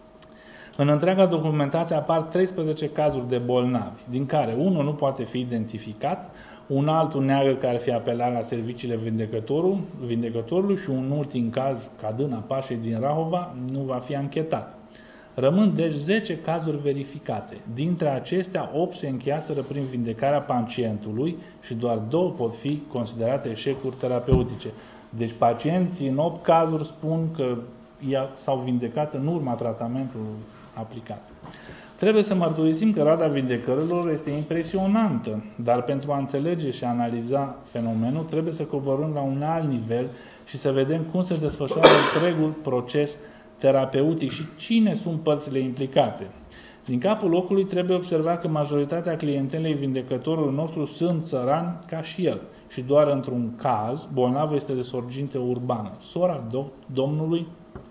în întreaga documentație apar treisprezece cazuri de bolnavi, din care unul nu poate fi identificat, un altul neagă că ar fi apelat la serviciile vindecătorul, vindecătorului și un ultim caz, Cadâna Pașei din Rahova, nu va fi anchetat. Rămân deci zece cazuri verificate. Dintre acestea, opt se încheiaseră prin vindecarea pacientului și doar două pot fi considerate eșecuri terapeutice. Deci pacienții în opt cazuri spun că s-au vindecat în urma tratamentului aplicat. Trebuie să mărturisim că rata vindecărilor este impresionantă, dar pentru a înțelege și a analiza fenomenul trebuie să coborâm la un alt nivel și să vedem cum se desfășoară întregul proces terapeutic și cine sunt părțile implicate. Din capul locului trebuie observat că majoritatea clientelei vindecătorului nostru sunt țărani ca și el și doar într-un caz bolnavul este de sorginte urbană, sora do- domnului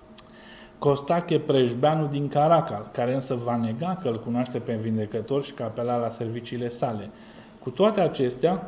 Costache Preșbeanu din Caracal, care însă va nega că îl cunoaște pe vindecător și că apela la serviciile sale. Cu toate acestea,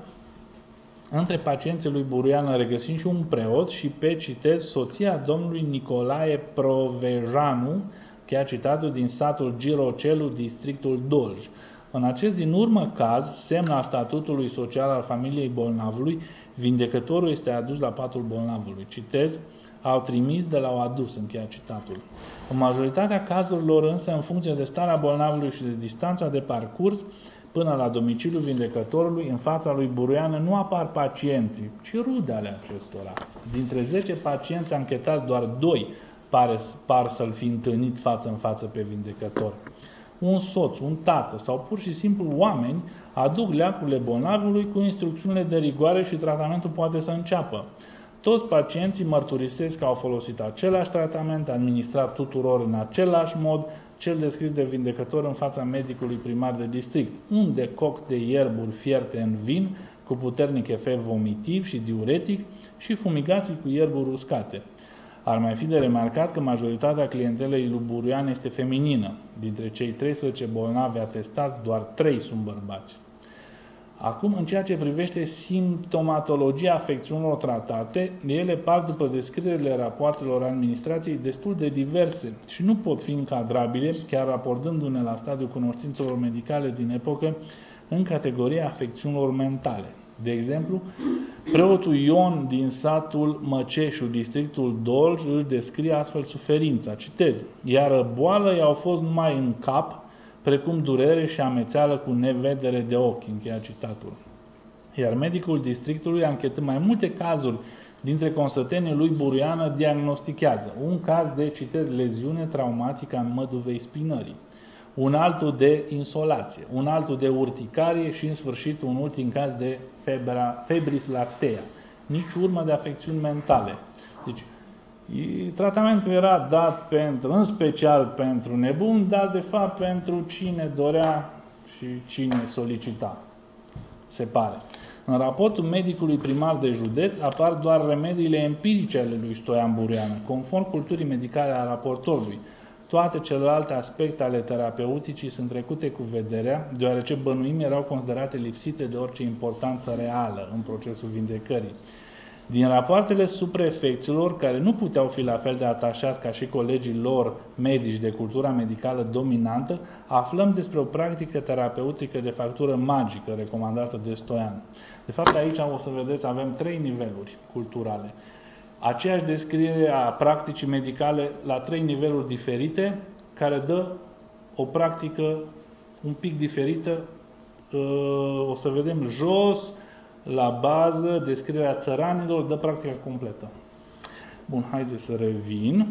între pacienții lui Buruiană regăsim și un preot și pe, citez, soția domnului Nicolae Provejanu, chiar citatul din satul Girocelu, districtul Dolj. În acest din urmă caz, semn al statutului social al familiei bolnavului, vindecătorul este adus la patul bolnavului. Citez, au trimis de la o adus, încheia citatul. În majoritatea cazurilor însă, în funcție de starea bolnavului și de distanța de parcurs, până la domiciliul vindecătorului, în fața lui Buruiană nu apar pacienții, ci rude ale acestora. Dintre zece pacienți anchetați, doar doi par, par să-l fi întâlnit față în față pe vindecător. Un soț, un tată sau pur și simplu oameni aduc leacurile bolnavului cu instrucțiunile de rigoare și tratamentul poate să înceapă. Toți pacienții mărturisesc că au folosit același tratament, administrat tuturor în același mod, cel descris de vindecător în fața medicului primar de district, un decoct de ierburi fierte în vin, cu puternic efect vomitiv și diuretic și fumigații cu ierburi uscate. Ar mai fi de remarcat că majoritatea clientelei lui Buruian este feminină. Dintre cei treisprezece bolnavi atestați, doar trei sunt bărbați. Acum, în ceea ce privește simptomatologia afecțiunilor tratate, ele par, după descrierile rapoartelor administrației, destul de diverse și nu pot fi încadrabile, chiar raportându-ne la stadiul cunoștințelor medicale din epocă, în categoria afecțiunilor mentale. De exemplu, preotul Ion din satul Măceșu, districtul Dolj, își descrie astfel suferința. Citez: iar boală i-au fost numai în cap, precum durere și amețeală cu nevedere de ochi. Încheia citatul. Iar medicul districtului, anchetând mai multe cazuri dintre consătenii lui Buriană, diagnostichează un caz de, citez, leziune traumatică a măduvei spinării, un altul de insolație, un altul de urticarie și, în sfârșit, un ultim caz de febra, febris lactea. Nici urmă de afecțiuni mentale. Deci, tratamentul era dat pentru, în special pentru nebuni, dar de fapt pentru cine dorea și cine solicita, se pare. În raportul medicului primar de județ apar doar remediile empirice ale lui Stoian Buriană, conform culturii medicale a raportorului. Toate celelalte aspecte ale terapeuticii sunt trecute cu vederea, deoarece bănuimi erau considerate lipsite de orice importanță reală în procesul vindecării. Din rapoartele suprefecților, care nu puteau fi la fel de atașați ca și colegii lor medici de cultura medicală dominantă, aflăm despre o practică terapeutică de factură magică recomandată de Stoian. De fapt, aici o să vedeți, avem trei niveluri culturale. Aceeași descriere a practicii medicale la trei niveluri diferite, care dă o practică un pic diferită. O să vedem jos, la bază, descrierea țăranilor, dă practica completă. Bun, haideți să revin.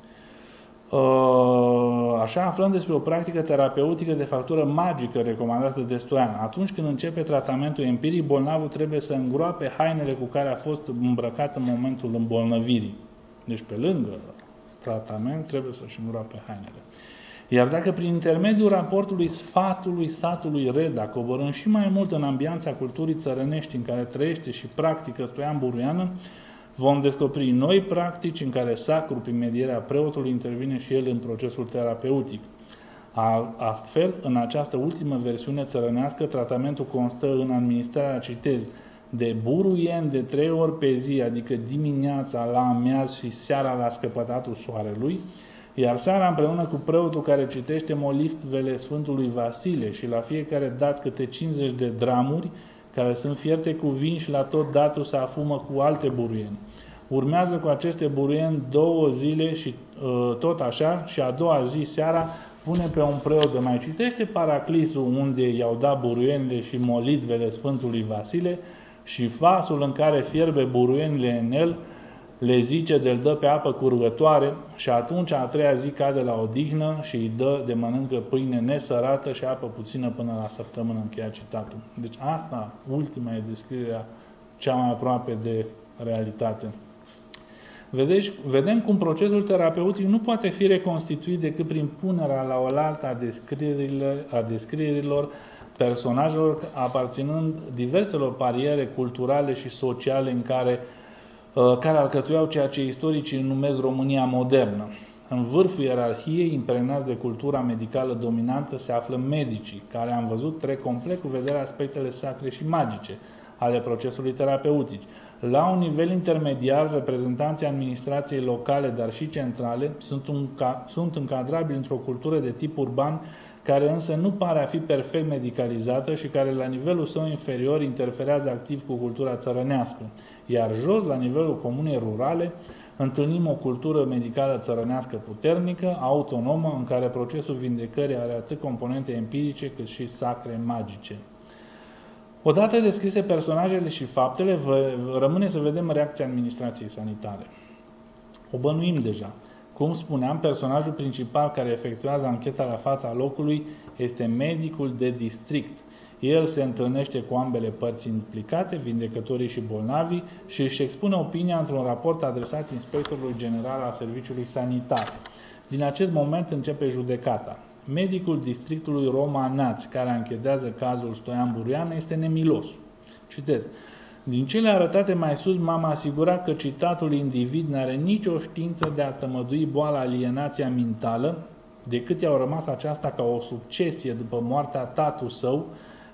Așa aflăm despre o practică terapeutică de factură magică recomandată de Stoian. Atunci când începe tratamentul empiric, bolnavul trebuie să îngroape hainele cu care a fost îmbrăcat în momentul îmbolnăvirii. Deci, pe lângă tratament, trebuie să-și îngroape hainele. Iar dacă prin intermediul raportului sfatului satului Reda coborâm și mai mult în ambianța culturii țărănești în care trăiește și practică Stoian Buriană, vom descoperi noi practici în care sacru, prin medierea preotului, intervine și el în procesul terapeutic. Astfel, în această ultimă versiune țărănească, tratamentul constă în administrarea, citez, de buruien de trei ori pe zi, adică dimineața la amiaz și seara la scăpătatul soarelui, iar seara împreună cu preotul care citește molitvele Sfântului Vasile și la fiecare dat câte cincizeci de dramuri, care sunt fierte cu vin și la tot datul se afumă cu alte buruieni. Urmează cu aceste buruieni două zile și uh, tot așa, și a doua zi seara pune pe un preot de mai citește Paraclisul, unde i-au dat buruienile și molitvele Sfântului Vasile, și vasul în care fierbe buruienile în el, le zice de-l dă pe apă curgătoare, și atunci a treia zi cade la odihnă și îi dă de mănâncă pâine nesărată și apă puțină până la săptămână, încheia citatul. Deci asta, ultima, e descrierea cea mai aproape de realitate. Vedeți, vedem cum procesul terapeutic nu poate fi reconstituit decât prin punerea la oaltă a descrierilor, a descrierilor personajelor aparținând diverselor pariere culturale și sociale în care care alcătuiau ceea ce istoricii numesc România modernă. În vârful ierarhiei, impregnați de cultura medicală dominantă, se află medicii, care, am văzut, trec complet cu vederea aspectele sacre și magice ale procesului terapeutic. La un nivel intermediar, reprezentanții administrației locale, dar și centrale, sunt, un, sunt încadrabili într-o cultură de tip urban, care însă nu pare a fi perfect medicalizată și care la nivelul său inferior interferează activ cu cultura țărănească. Iar jos, la nivelul comunei rurale, întâlnim o cultură medicală țărănească puternică, autonomă, în care procesul vindecării are atât componente empirice cât și sacre magice. Odată descrise personajele și faptele, rămâne să vedem reacția administrației sanitare. O bănuim deja. Cum spuneam, personajul principal care efectuează ancheta la fața locului este medicul de district. El se întâlnește cu ambele părți implicate, vindecătorii și bolnavii, și își expune opinia într-un raport adresat inspectorului general al serviciului sanitar. Din acest moment începe judecata. Medicul districtului Roma Nați, care anchetează cazul Stoian Buriană, este nemilos. Citez. Din cele arătate mai sus, m-am asigurat că citatul individ n-are nicio știință de a tămădui boala alienația mentală, decât i-au rămas aceasta ca o succesie după moartea tatăl său,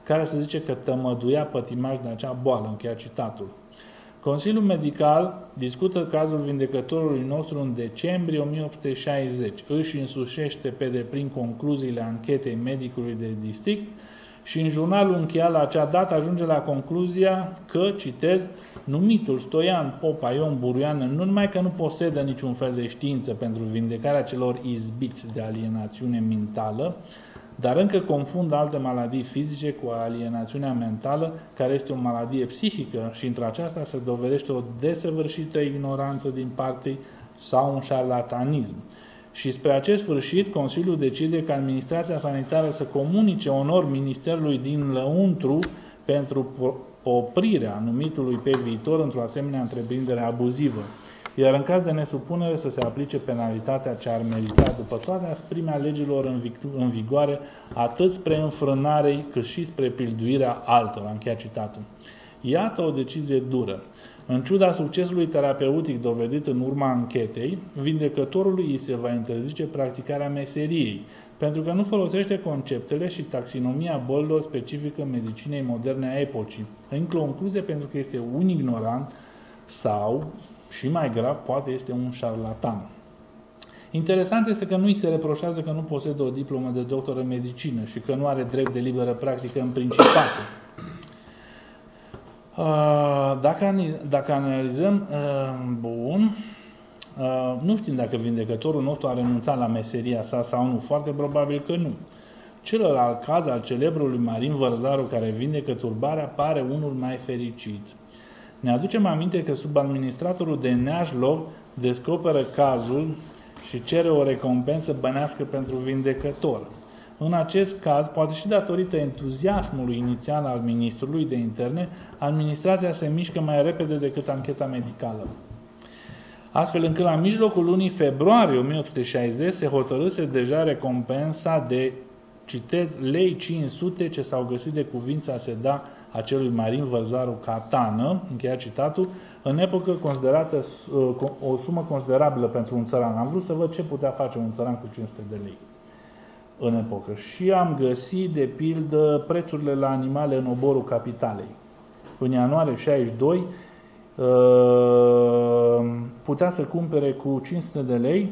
care se zice că tămăduia pătimaș de acea boală, încheia citatul. Consiliul Medical discută cazul vindecătorului nostru în decembrie o mie opt sute șaizeci. Își însușește pe deplin concluziile anchetei medicului de district și în jurnalul încheiat la acea dată ajunge la concluzia că, citez, numitul Stoian Popa Ion Buruiană nu numai că nu posedă niciun fel de știință pentru vindecarea celor izbiți de alienațiune mentală, dar încă confundă alte maladii fizice cu alienațiunea mentală, care este o maladie psihică și între aceasta se dovedește o desăvârșită ignoranță din partea sau un șarlatanism. Și spre acest sfârșit, Consiliul decide ca administrația sanitară să comunice onor Ministerului din lăuntru pentru oprirea numitului pe viitor într-o asemenea întreprindere abuzivă, iar în caz de nesupunere să se aplice penalitatea ce ar merita după toate asprimea legilor în, în vigoare, atât spre înfrânare cât și spre pilduirea altora. Încheia citatul. Iată o decizie dură. În ciuda succesului terapeutic dovedit în urma anchetei, vindecătorului îi se va interzice practicarea meseriei, pentru că nu folosește conceptele și taxinomia bolilor specifică medicinei moderne a epocii. În concluzie, pentru că este un ignorant sau, și mai grav, poate este un șarlatan. Interesant este că nu îi se reproșează că nu posedă o diplomă de doctor în medicină și că nu are drept de liberă practică în Principate. Dacă, dacă analizăm, bun, nu știm dacă vindecătorul nostru a renunțat la meseria sa sau nu, foarte probabil că nu. Celălalt caz al celebrului Marin Vărzaru care vindecă turbarea pare unul mai fericit. Ne aducem aminte că subadministratorul de Neajlov descoperă cazul și cere o recompensă bănească pentru vindecător. În acest caz, poate și datorită entuziasmului inițial al ministrului de interne, administrația se mișcă mai repede decât ancheta medicală. Astfel încât la mijlocul lunii februarie o mie opt sute șaizeci se hotărâse deja recompensa de, citez, lei cinci sute ce s-au găsit de cuvință a se da acelui Marin Vărzaru Catană, încheia citatul, în epocă considerată o sumă considerabilă pentru un țăran. Am vrut să văd ce putea face un țăran cu cinci sute de lei în epocă. Și am găsit, de pildă, prețurile la animale în oborul capitalei. În ianuarie șaizeci și doi putea să cumpere cu cinci sute de lei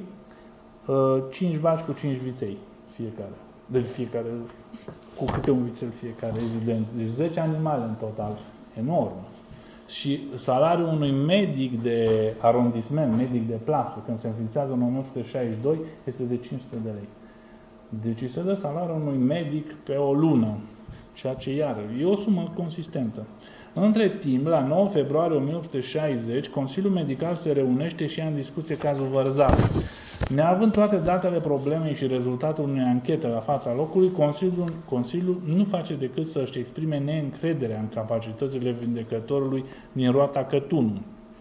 cinci vaci cu cinci viței fiecare. Deci fiecare, cu câte un vițel fiecare, evident. Deci zece animale în total. Enorm. Și salariul unui medic de arondisment, medic de plasă, când se înființează în o mie opt sute șaizeci și doi, este de cinci sute de lei. Deci se dă salariul unui medic pe o lună, ceea ce iară e o sumă consistentă. Între timp, la nouă februarie o mie opt sute șaizeci, Consiliul Medical se reunește și ia în discuție cazul Vărzaru. Neavând toate datele problemei și rezultatul unei anchete la fața locului, Consiliul, Consiliul nu face decât să își exprime neîncrederea în capacitățile vindecătorului din roata Cătunu.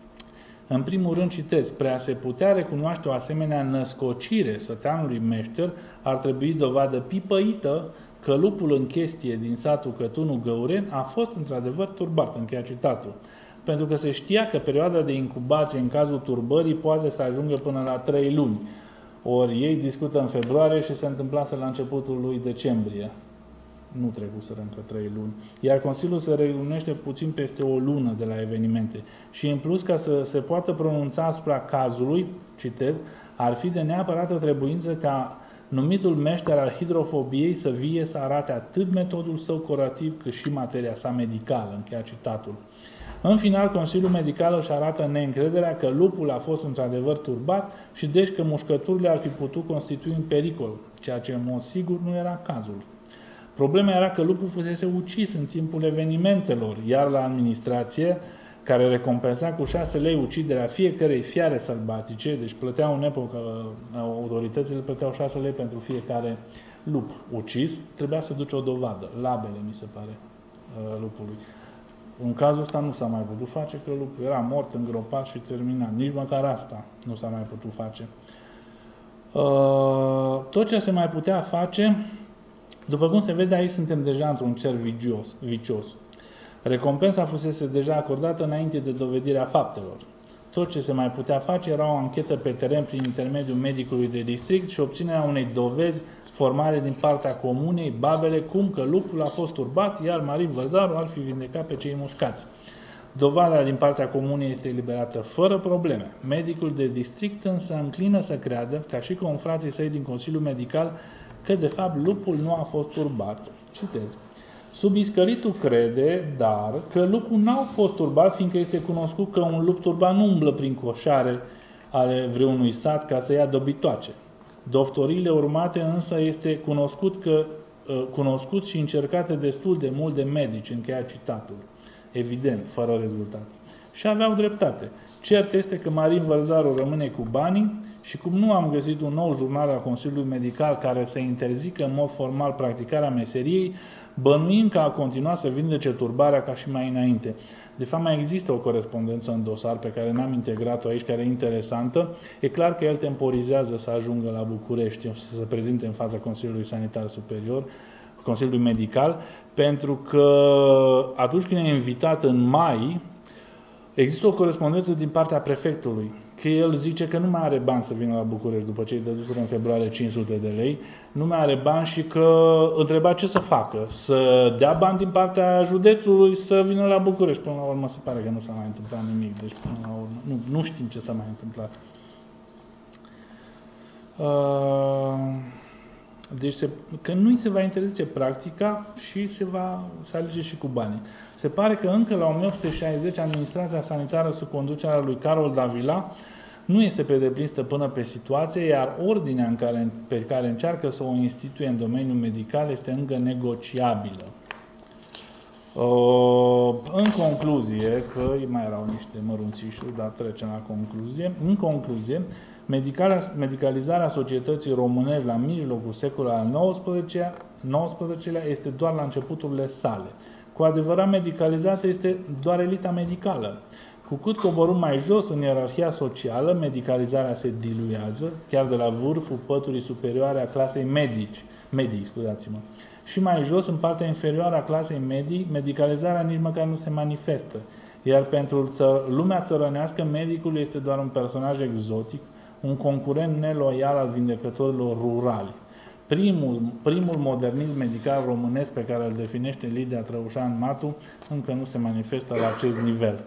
În primul rând, citez, spre a se putea recunoaște o asemenea născocire săteanului meșter, ar trebui dovadă pipăită că lupul în chestie din satul Cătunu Găuren a fost într-adevăr turbat, încheia citatul, pentru că se știa că perioada de incubație în cazul turbării poate să ajungă până la trei luni. Ori ei discută în februarie și se întâmplase la începutul lui decembrie. Nu trecuseră încă trei luni. Iar Consiliul se reunește puțin peste o lună de la evenimente. Și în plus, ca să se poată pronunța asupra cazului, citez, ar fi de neapărată trebuință ca numitul meșter al hidrofobiei să vie să arate atât metodul său curativ cât și materia sa medicală, încheia citatul. În final, Consiliul Medical își arată neîncrederea că lupul a fost într-adevăr turbat și deci că mușcăturile ar fi putut constitui un pericol, ceea ce în mod sigur nu era cazul. Problema era că lupul fusese ucis în timpul evenimentelor, iar la administrație, care recompensa cu șase lei uciderea fiecărei fiare sălbatice, deci plăteau în epocă, autoritățile plăteau șase lei pentru fiecare lup ucis, trebuia să duce o dovadă, labele, mi se pare, lupului. În cazul ăsta nu s-a mai putut face, că lupul era mort, îngropat și terminat. Nici măcar asta nu s-a mai putut face. Tot ce se mai putea face, după cum se vede aici, suntem deja într-un cerc vicios. vicios. Recompensa fusese deja acordată înainte de dovedirea faptelor. Tot ce se mai putea face era o anchetă pe teren prin intermediul medicului de district și obținerea unei dovezi formare din partea comunei, babele, cum că lupul a fost turbat, iar Marin Vărzaru ar fi vindecat pe cei mușcați. Dovada din partea comunei este eliberată fără probleme. Medicul de district însă înclină să creadă, ca și confrații săi din Consiliul Medical, că de fapt lupul nu a fost turbat. Citez. Subiscălitul crede, dar, că lupul n-a fost turbat, fiindcă este cunoscut că un lup turbat nu umblă prin coșare ale vreunui sat ca să ia dobitoace. Doftorile urmate însă este cunoscut, că, cunoscut și încercate destul de mult de medici, încheia citatul. Evident, fără rezultat. Și aveau dreptate. Cert este că Marin Vărzaru rămâne cu banii și cum nu am găsit un nou jurnal al Consiliului Medical care să interzică în mod formal practicarea meseriei, bănuim că a continuat să vindece turbarea ca și mai înainte. De fapt, mai există o corespondență în dosar pe care n-am integrat-o aici, care e interesantă. E clar că el temporizează să ajungă la București, să se prezinte în fața Consiliului Sanitar Superior, Consiliului Medical, pentru că atunci când e invitat în mai, există o corespondență din partea prefectului, că el zice că nu mai are bani să vină la București după ce îi dăduseră în februarie cinci sute de lei, nu mai are bani și că întreba ce să facă, să dea bani din partea județului să vină la București. Până la urmă se pare că nu s-a mai întâmplat nimic, deci până la urmă nu, nu știm ce s-a mai întâmplat. Uh... Deci se, că nu-i se va interzice practica și se va se alege și cu banii. Se pare că încă la o mie opt sute șaizeci administrația sanitară sub conducerea lui Carol Davila nu este pe deplin stăpână pe situație, iar ordinea în care, pe care încearcă să o instituie în domeniul medical este încă negociabilă. În concluzie, că mai erau niște mărunțișuri, dar trecem la concluzie. În concluzie, medicalizarea societății românești la mijlocul secolului al nouăsprezecelea este doar la începuturile sale. Cu adevărat medicalizată este doar elita medicală. Cu cât coborâm mai jos în ierarhia socială, medicalizarea se diluează, chiar de la vârful păturii superioare a clasei medici, medii, scuzați-mă. Și mai jos, în partea inferioară a clasei medii, medicalizarea nici măcar nu se manifestă. Iar pentru ță- lumea țărănească, medicul este doar un personaj exotic, un concurent neloial al vindecătorilor rurali. Primul, primul modernism medical românesc pe care îl definește Lidia Trăușan Matu încă nu se manifestă la acest nivel.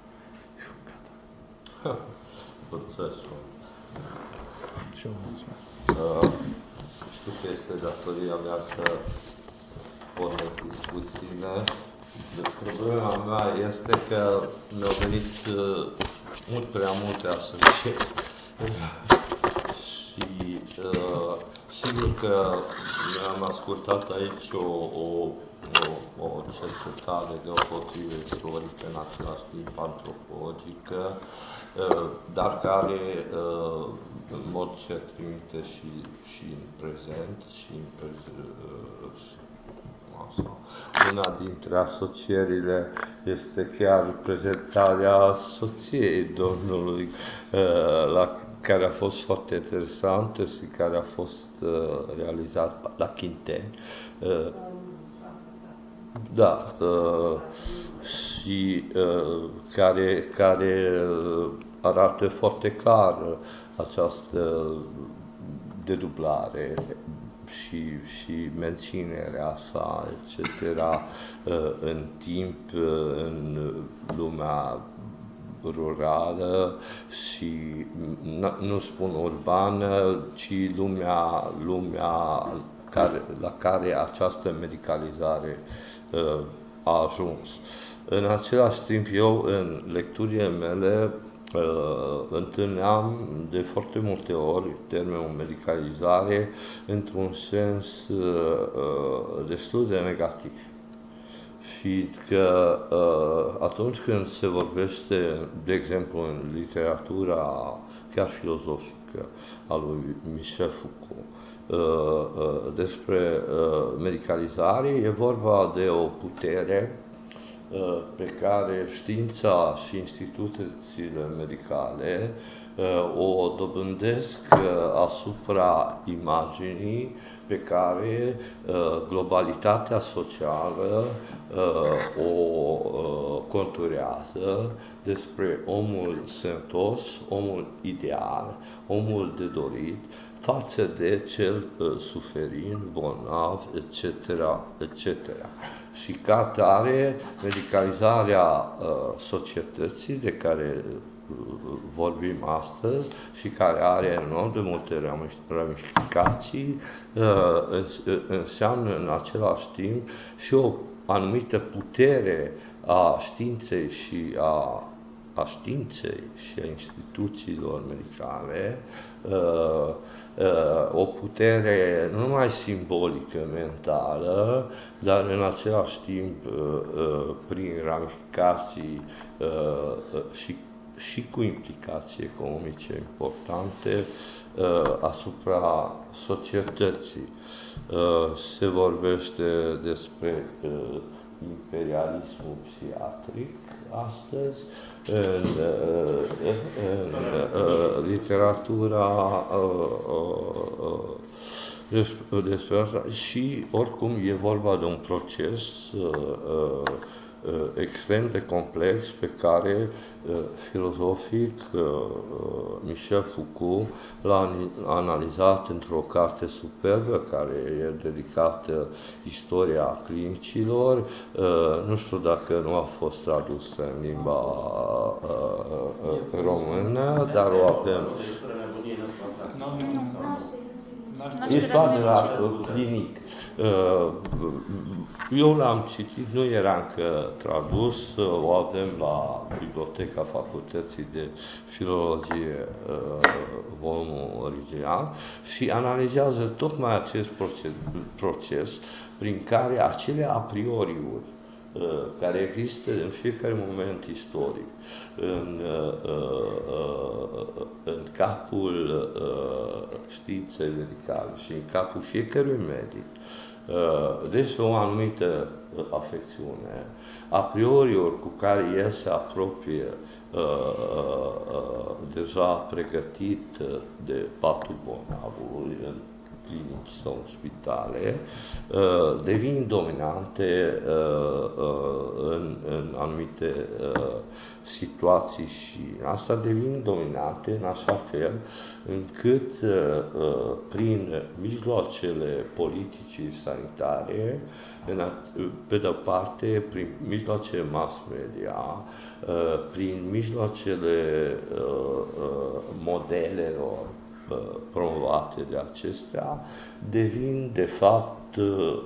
Procesul. Și eu mulțumesc. Uh, știu că este datoria mea să pornesc discuțiile. Problema mea este că mi-au venit uh, mult prea multe asocieri. Și uh, sigur că am ascultat aici o, o, o, o cercetare de o potrivire istorică, în același timp antropologică, uh, dar care uh, în mod ce trimite și, și în prezent și în prezent. Uh, Una dintre asocierile este chiar prezentarea soției Domnului, la care a fost foarte interesantă și care a fost realizat la Chinteni. Da, și care, care arată foarte clar această dedublare și, și menținerea sa, et cetera, în timp, în lumea rurală și, nu spun urbană, ci lumea, lumea care, la care această medicalizare a ajuns. În același timp, eu, în lecturile mele, Uh, întâlneam de foarte multe ori termenul medicalizare într-un sens uh, destul de negativ. Fiindcă uh, atunci când se vorbește, de exemplu, în literatura chiar filozofică a lui Michel Foucault, uh, uh, despre uh, medicalizare, e vorba de o putere pe care știința și instituțiile medicale o dobândesc asupra imaginii pe care globalitatea socială o conturează despre omul sănătos, omul ideal, omul de dorit, față de cel uh, suferind, bolnav, et cetera, et cetera. Și ca atare, medicalizarea uh, societății de care vorbim astăzi și care are enorm de multe ramificații, înseamnă în același timp și o anumită putere a științei și a, a științei și a instituțiilor medicale, o putere nu numai simbolică, mentală, dar în același timp prin ramificații și și cu implicații economice importante uh, asupra societății. Uh, se vorbește despre uh, imperialismul psihiatric astăzi în, uh, în uh, literatura uh, uh, despre asta și oricum e vorba de un proces uh, extrem de complex pe care filozofic Michel Foucault l-a analizat într-o carte superbă care e dedicată istoria clinicilor. Nu știu dacă nu a fost tradusă în limba română, dar o avem. Istoria clinic. Eu l-am citit, nu era încă tradus, o avem la Biblioteca Facultății de Filologie, volumul original, și analizează tocmai acest proces, proces prin care acele a priori-uri care există în fiecare moment istoric, în, în capul științei medicale și în capul fiecărui medic, despre o anumită afecțiune, a priori cu care el se apropie deja pregătit de patul bolnavului în clinici sau în spitale, devin dominante în, în anumite situații și asta devin dominante în așa fel încât prin mijloacele politicii sanitare, pe de-o parte, prin mijloacele mass media, prin mijloacele modelelor promovate de acestea, devin de fapt,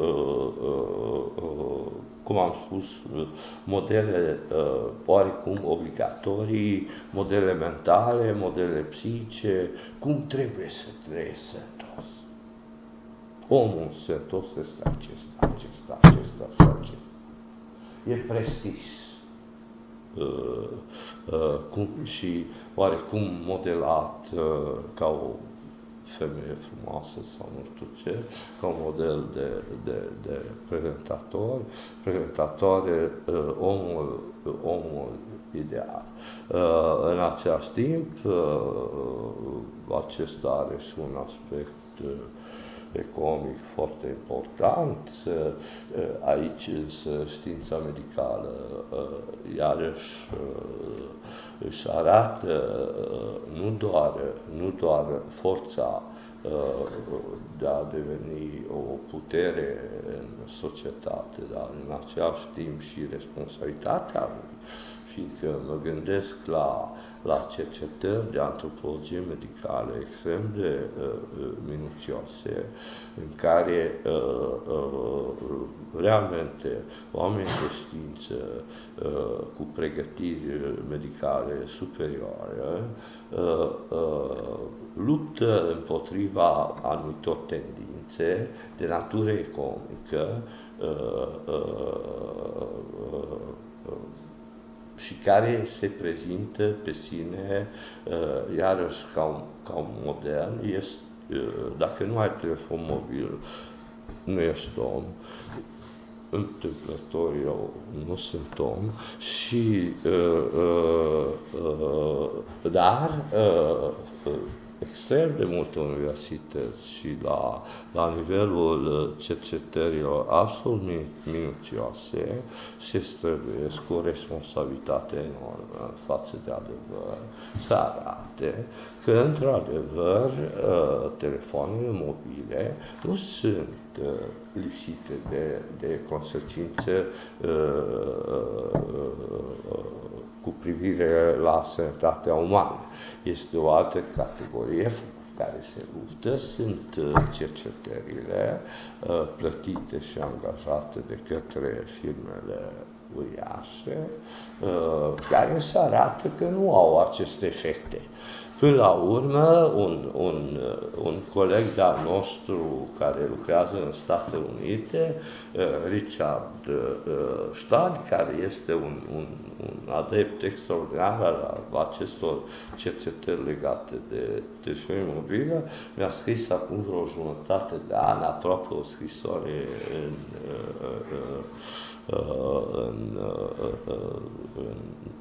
cum am spus, modele oarecum obligatorii, modele mentale, modele psihice, cum trebuie să trăiesc sănătos. Omul sănătos este acesta, acesta, acesta și acesta. E prestiż. Uh, uh, cum, și oarecum modelat uh, ca o femeie frumoasă sau nu știu ce, ca un model de, de, de prezentator, prezentatoare uh, omul, uh, omul ideal. Uh, în același timp, uh, acesta are și un aspect uh, economic foarte important. Aici însă știința medicală iarăși își arată nu doar, nu doar forța de a deveni o putere în societate, dar în același timp și responsabilitatea lui, fiindcă mă gândesc la, la cercetări de antropologie medicală extrem de uh, minuțioase, în care uh, uh, realmente oameni de știință uh, cu pregătiri medicale superioare uh, uh, luptă împotriva anumitor tendințe de natură economică uh, uh, uh, și care se prezintă pe sine uh, iarăși ca un, ca un modern. Este, uh, dacă nu ai telefon mobil, nu ești om. Întâmplător, eu nu sunt om. Și, uh, uh, uh, dar uh, uh, extrem de multe universități și la, la nivelul cercetărilor absolut minuțioase se străduiesc cu o responsabilitate enormă față de adevăr să arate că, într-adevăr, telefoanele mobile nu sunt lipsite de, de consecințe cu privire la sănătatea umană. Este o altă categorie care se luptă, sunt cercetările plătite și angajate de către firmele uriașe, care să arată că nu au aceste efecte. Până la urmă, un, un, un coleg de-al nostru care lucrează în Statele Unite, Richard Stahn, care este un, un, un adept extraordinar al acestor cercetări legate de telefonie mobilă, mi-a scris acum vreo jumătate de an, aproape o scrisoare în, în, în, în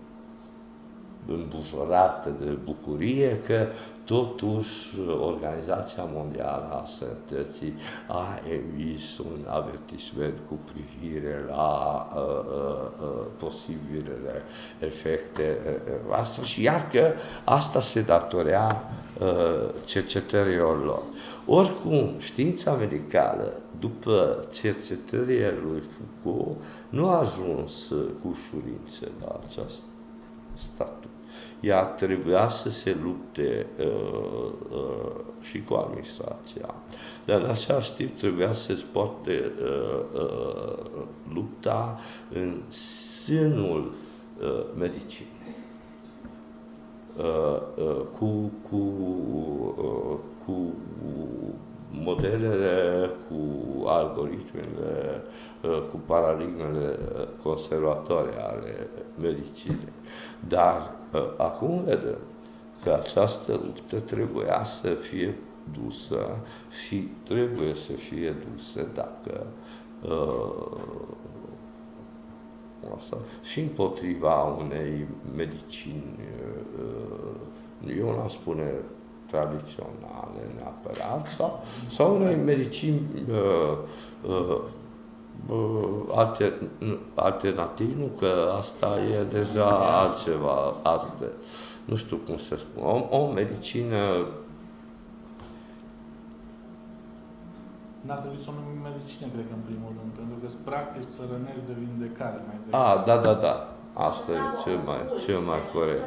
îmbujorată de bucurie că totuși Organizația Mondială a Sănătății a emis un avertisment cu privire la uh, uh, posibilele efecte uh, asta și iar că asta se datorea uh, cercetărilor lor. Oricum, știința medicală, după cercetările lui Foucault, nu a ajuns cu ușurință la această statut. Ea trebuia să se lupte uh, uh, și cu administrația, dar în același timp trebuia să se poate uh, uh, lupta în sânul uh, medicinei, uh, uh, cu, cu, uh, cu modelele, cu algoritmele, cu paradigmele conservatoare ale medicinei. Dar acum vedem că această luptă trebuia să fie dusă și trebuie să fie dusă dacă asta, și împotriva unei medicini, eu n-am spune tradiționale neapărat, sau, sau unei medicini uh, uh, alter, alternativ, nu că asta e deja altceva astăzi. Nu știu cum să spun. O, o medicină. N-ar trebui să o numim medicină, cred că, în primul rând, pentru că sunt practici țărănești de vindecare mai degrabă. Ah, da, da, da. Asta e cel mai, cel mai corect.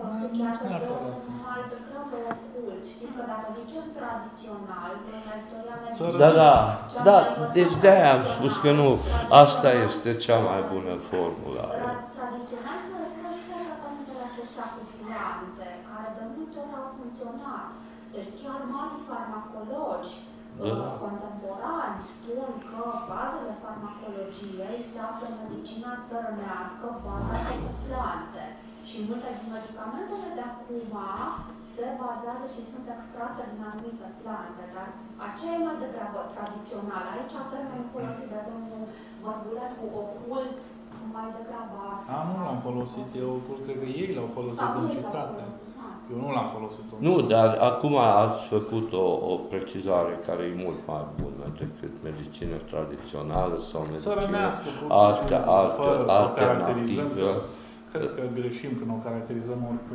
Știți că dacă zicem tradițional, în istoria medicină... Da, da, da, deci de-aia am spus că nu, asta este cea mai bună formulă. Tradițional se referă și la tratamentele acestea cu plante, care de multe ori au funcționat. Deci chiar mari farmacologi da. contemporani spun că bazele farmacologiei se află în medicina țărănească bazată pe plante. Și multe din medicamentele de acum se bazează și sunt extrase din anumite plante, dar aceea e mai degrabă tradițională. Aici termenul folosit de domnul Bărbulescu, ocult, mai degrabă asta. A, nu l-am folosit eu, cred că ei l-au folosit în citate. Eu nu l-am folosit. Nu, dar acum ați făcut o, o precizare care e mult mai bună decât medicină tradițională sau medicină altă, altă, alternativă. Cred că greșim când o caracterizăm oricum.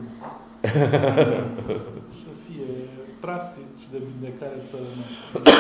Să fie practici de vindecare țărănească.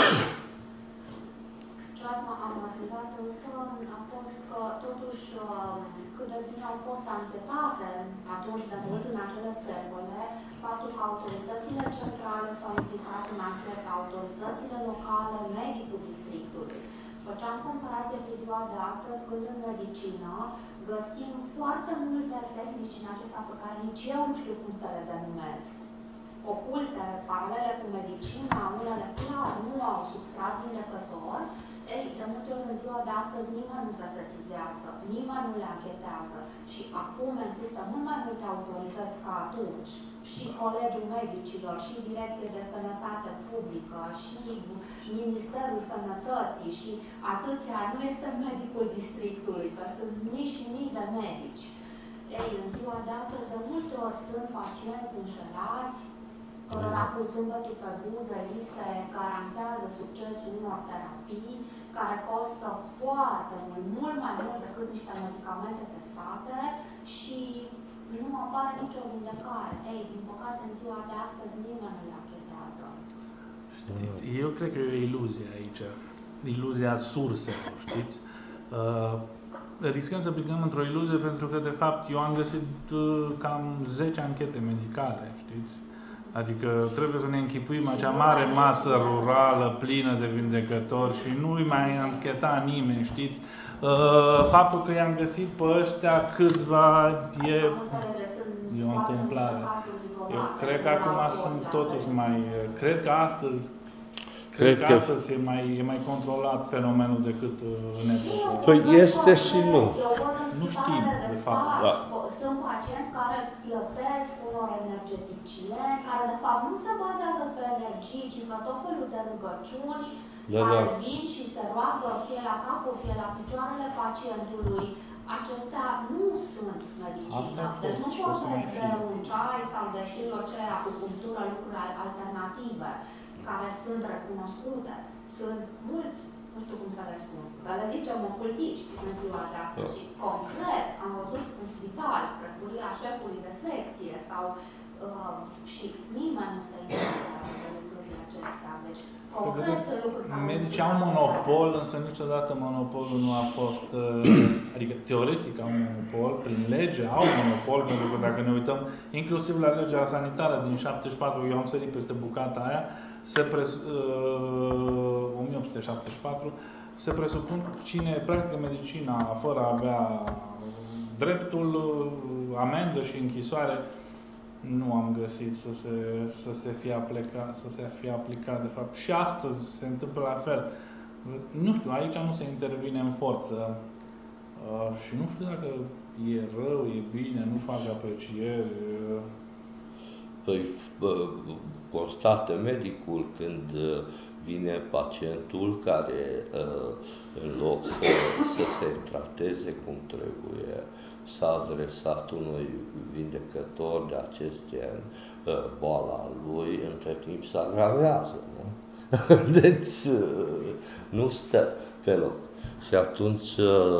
Ce am observat însă a fost că totuși cât de bine au fost anchetate atunci de mult în acele secole, faptul că autoritățile centrale s-au implicat în anchetă, autoritățile locale, medicul districtului. Făceam comparație cu ziua de astăzi, când în medicină găsim foarte multe tehnici în acestea pe care nici eu nu știu cum să le denumesc. Oculte, paralele cu medicina, unele clar nu au substrat vindecător. Ei, de multe ori în ziua de astăzi nimeni nu se sesizează, nimeni nu le anchetează. Și acum există mult mai multe autorități ca atunci. Și Colegiul Medicilor, și Direcție de Sănătate Publică, și Ministerul Sănătății, și atâția, nu este medicul districtului, că sunt mii și mii de medici. Ei, în ziua de astăzi, de multe ori sunt pacienți înșelați, cărora cu zâmbetul pe buze li se garantează succesul unor terapii care costă foarte mult, mult mai mult decât niște medicamente testate și nu apare nicio vindecare. Ei, din păcate, în ziua de astăzi nimeni nu-i achetează. Știți, eu cred că e o iluzie aici, iluzia surselor, știți? Uh, riscăm să plecăm într-o iluzie pentru că, de fapt, eu am găsit uh, cam zece anchete medicale, știți? Adică trebuie să ne închipuim acea mare masă rurală plină de vindecători și nu-i mai ancheta nimeni, știți? Uh, faptul că i-am găsit pe ăștia câțiva e, e o întâmplare. Eu cred că acum sunt totuși mai... Cred că astăzi Cred, Cred că astăzi e mai, e mai controlat fenomenul decât în epoca. Păi este și nu. Nu știm, de fapt. Da. Sunt pacienți care plătesc unor energeticie, care de fapt nu se bazează pe energie, ci pe tot felul de rugăciuni, da, care da. vin și se roagă fie la capul, fie la picioarele pacientului. Acestea nu sunt medicină. Deci nu vorbesc de un ceai sau de știu eu ce, acupunctură, lucruri alternative care sunt recunoscute. Sunt mulți, nu știu cum să le spun, să le zicem ocultiști în ziua de astăzi. Și concret am văzut în spital, spre furia șefului de secție sau uh, și nimeni nu se interesează de lucrurile acestea. Deci, concret sunt lucruri care... Medicii au monopol, însă niciodată monopolul nu a fost, uh, adică teoretic au monopol, prin lege au monopol, pentru că dacă ne uităm inclusiv la legea sanitară din șaptezeci și patru, eu am sărit peste bucata aia, se pres, uh, o mie opt sute șaptezeci și patru, se presupun cine practică medicina fără a avea dreptul, uh, amendă și închisoare, nu am găsit să se, să se fie aplicat, să se fie aplicat, de fapt. Și astăzi se întâmplă la fel. Nu știu, aici nu se intervine în forță uh, și nu știu dacă e rău, e bine, nu fac aprecieri. Uh. Păi, bă, constată medicul când vine pacientul care, în loc să, să se trateze cum trebuie, s-a adresat unui vindecător de acest gen, boala lui, între timp se agravează, nu? Deci, nu stă pe loc. Și atunci,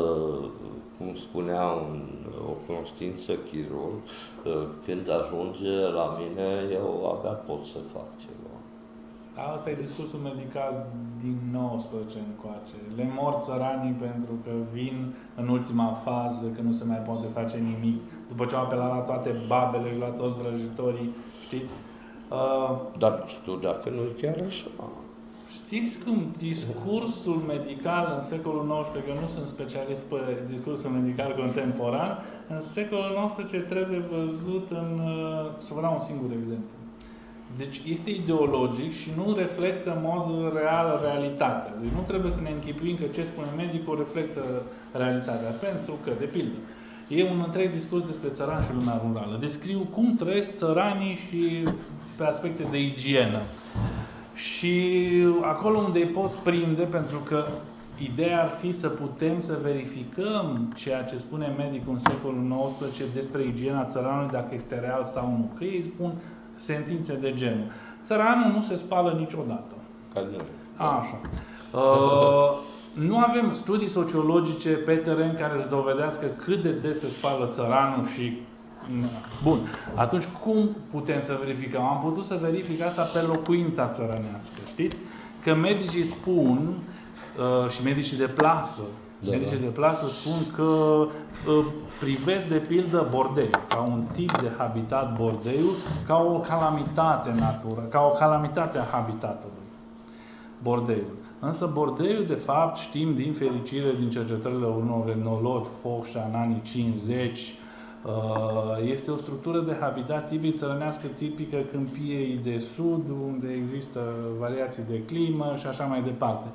cum spunea un, o cunoștință chirurg, când ajunge la mine, eu abia pot să fac ceva. Asta e discursul medical din nouăsprezece încoace. Le mor țăranii pentru că vin în ultima fază, că nu se mai poate face nimic. După ce au apelat la toate babele și la toți vrăjitorii, știți? Uh, Dar nu știu dacă nu e chiar așa. Știți cum discursul medical în secolul nouăsprezece, că eu nu sunt specialist pe discursul medical contemporan, în secolul nouăsprezece trebuie văzut în... Să vă dau un singur exemplu. Deci este ideologic și nu reflectă în mod real realitatea. Deci nu trebuie să ne închipuim că ce spune medicul reflectă realitatea. Pentru că, de pildă, e un întreg discurs despre țărani și lumea rurală. Descriu cum trăiesc țăranii și pe aspecte de igienă. Și acolo unde îi poți prinde, pentru că ideea ar fi să putem să verificăm ceea ce spune medicul în secolul nouăsprezece despre igiena țăranului, dacă este real sau nu. Că ei spun sentințe de genul. Țăranul nu se spală niciodată. Așa. Uh, nu avem studii sociologice pe teren care să dovedească cât de des se spală țăranul și... Bun. Atunci cum putem să verificăm? Am putut să verific asta pe locuința țărănească. Știți? Că medicii spun, uh, și medicii de plasă, da, medicii da. de plasă spun că uh, privesc de pildă bordeiul, ca un tip de habitat bordeiul, ca o calamitate natură, ca o calamitate a habitatului. Bordeiul. Însă bordeiul, de fapt, știm din fericire, din cercetările unor etnologi, Focșa, în anii cincizeci, este o structură de habitat tipic țărănească, tipică Câmpiei de Sud, unde există variații de climă și așa mai departe.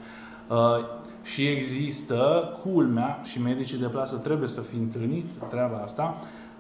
Și există, culmea, și medicii de plasă trebuie să fie întâlniți treaba asta,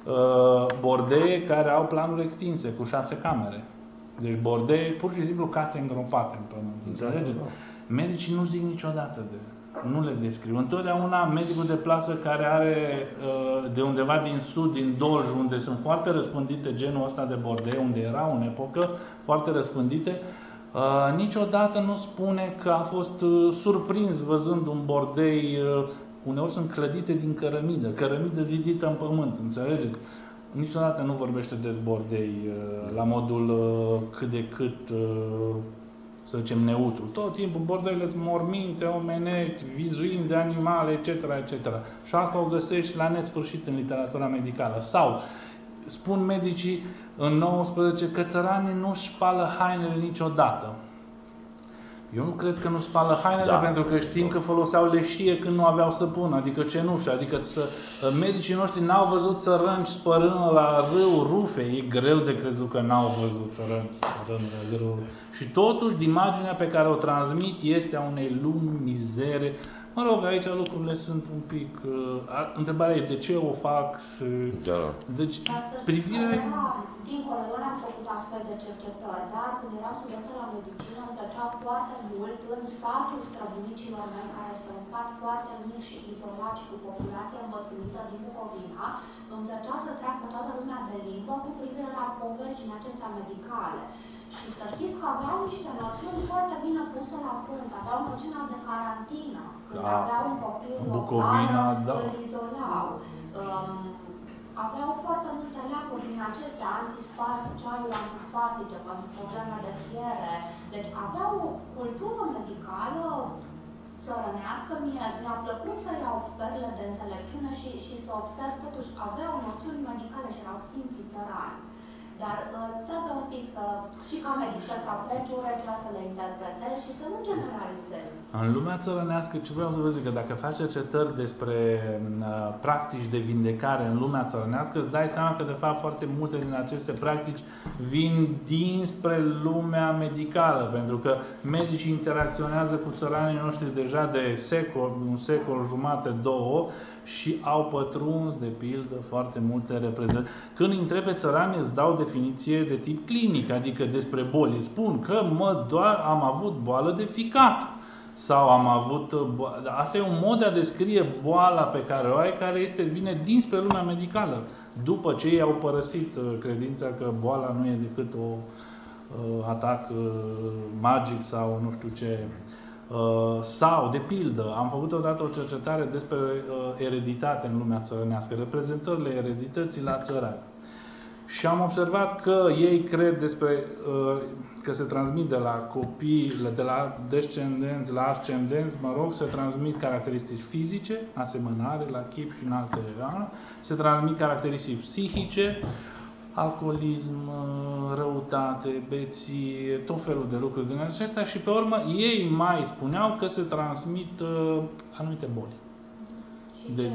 bordee care au planuri extinse, cu șase camere. Deci bordee, pur și simplu case îngropate în pământ. Înțelegeți? Medicii nu zic niciodată de Nu le descriu. Întotdeauna medicul de plasă care are de undeva din sud, din Dolj, unde sunt foarte răspândite genul ăsta de bordei, unde era în epocă foarte răspândite, niciodată nu spune că a fost surprins văzând un bordei. Uneori sunt clădite din cărămidă, cărămidă zidită în pământ, înțelegeți? Niciodată nu vorbește de bordei la modul cât de cât, să zicem, neutru. Tot timpul bordeile sunt morminte, omenești, vizuind de animale, et cetera, et cetera. Și asta o găsești la nesfârșit în literatura medicală. Sau spun medicii în nouăsprezece că țăranii nu spală hainele niciodată. Eu nu cred că nu spală hainele, da, pentru că știm că foloseau leșie când nu aveau săpun, adică cenușă, adică ță, medicii noștri n-au văzut țărănci spărând la râu rufe. E greu de crezut că n-au văzut țărănci spărând la râu. Și totuși, imaginea pe care o transmit este a unei lumi mizere. Mă rog, aici lucrurile sunt un pic... Uh, întrebarea e de ce o fac și... Da. Deci, privirea... Dincolo, eu n-am făcut astfel de cercetări, dar când eram studentă la medicină, îmi plăcea foarte mult în satul străbunicilor mei, care este un sat foarte mic și izolat și cu populație îmbătrânită din Bucovina, îmi plăcea să treacă toată lumea de limbă cu privire la poveștile acestea medicale. Și să știți că aveau niște noțiuni foarte bine puse la punct. Aveau noțiunea de carantină. Când da. aveau un copil Bucovina, da. îl izolau. Um, aveau foarte multe leacuri din acestea antispastice, ceaiul antispastice pentru probleme de fiere. Deci aveau o cultură medicală țărănească. Mie mi-a plăcut să iau perle de înțelepciune și, și să observ, totuși aveau noțiuni medicale și erau simpli țărani. Dar uh, trebuie un pic să, și ca medic, să-ți apleci urechea, să le interpretezi și să nu generalizezi. În lumea țărănească, ce vreau să vă zic, că dacă faci cercetări despre uh, practici de vindecare în lumea țărănească, îți dai seama că, de fapt, foarte multe din aceste practici vin dinspre lumea medicală, pentru că medicii interacționează cu țăranii noștri deja de secol, un secol jumate, două, și au pătruns, de pildă, foarte multe reprezentări. Când îi întrebi pe țărani, îți dau definiție de tip clinic, adică despre boli. Îți spun că mă doar am avut boală de ficat. Sau am avut... Asta e un mod de a descrie boala pe care o ai, care este, vine dinspre lumea medicală. După ce ei au părăsit credința că boala nu e decât o uh, atac uh, magic sau nu știu ce... Uh, sau, de pildă, am făcut odată o cercetare despre uh, ereditate în lumea țărănească, reprezentările eredității la țărani. Și am observat că ei cred despre, uh, că se transmit de la copii, de la descendenți la ascendenți, mă rog, se transmit caracteristici fizice, asemănare la chip și în alte regale, se transmit caracteristici psihice, alcoolism, răutate, beție, tot felul de lucruri din acestea și pe urmă ei mai spuneau că se transmit uh, anumite boli. Și de, ce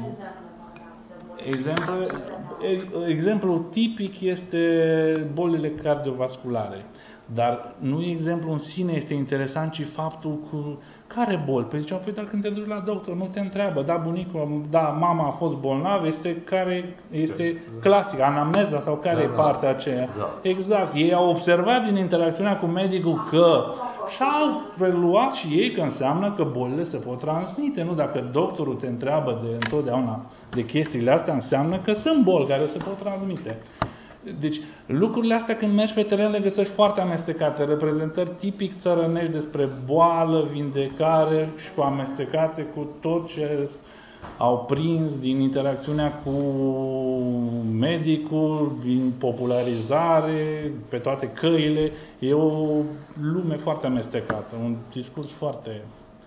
exemple de boli? Exemplu tipic este bolile cardiovasculare. Dar nu exemplu în sine este interesant, ci faptul cu care boli. Păi ziceau, păi dacă când te duci la doctor, nu te întreabă, da, bunicul, da, mama a fost bolnavă, este care este clasic, anamneza sau care da, e partea aceea. Da. Exact. Ei au observat din interacțiunea cu medicul că și-au preluat și ei că înseamnă că bolile se pot transmite. Nu, dacă doctorul te întreabă de întotdeauna de chestiile astea, înseamnă că sunt boli care se pot transmite. Deci, lucrurile astea când mergi pe teren le găsești foarte amestecate, reprezentări tipic țărănești despre boală, vindecare și cu amestecate cu tot ce au prins din interacțiunea cu medicul, din popularizare, pe toate căile. E o lume foarte amestecată, un discurs foarte...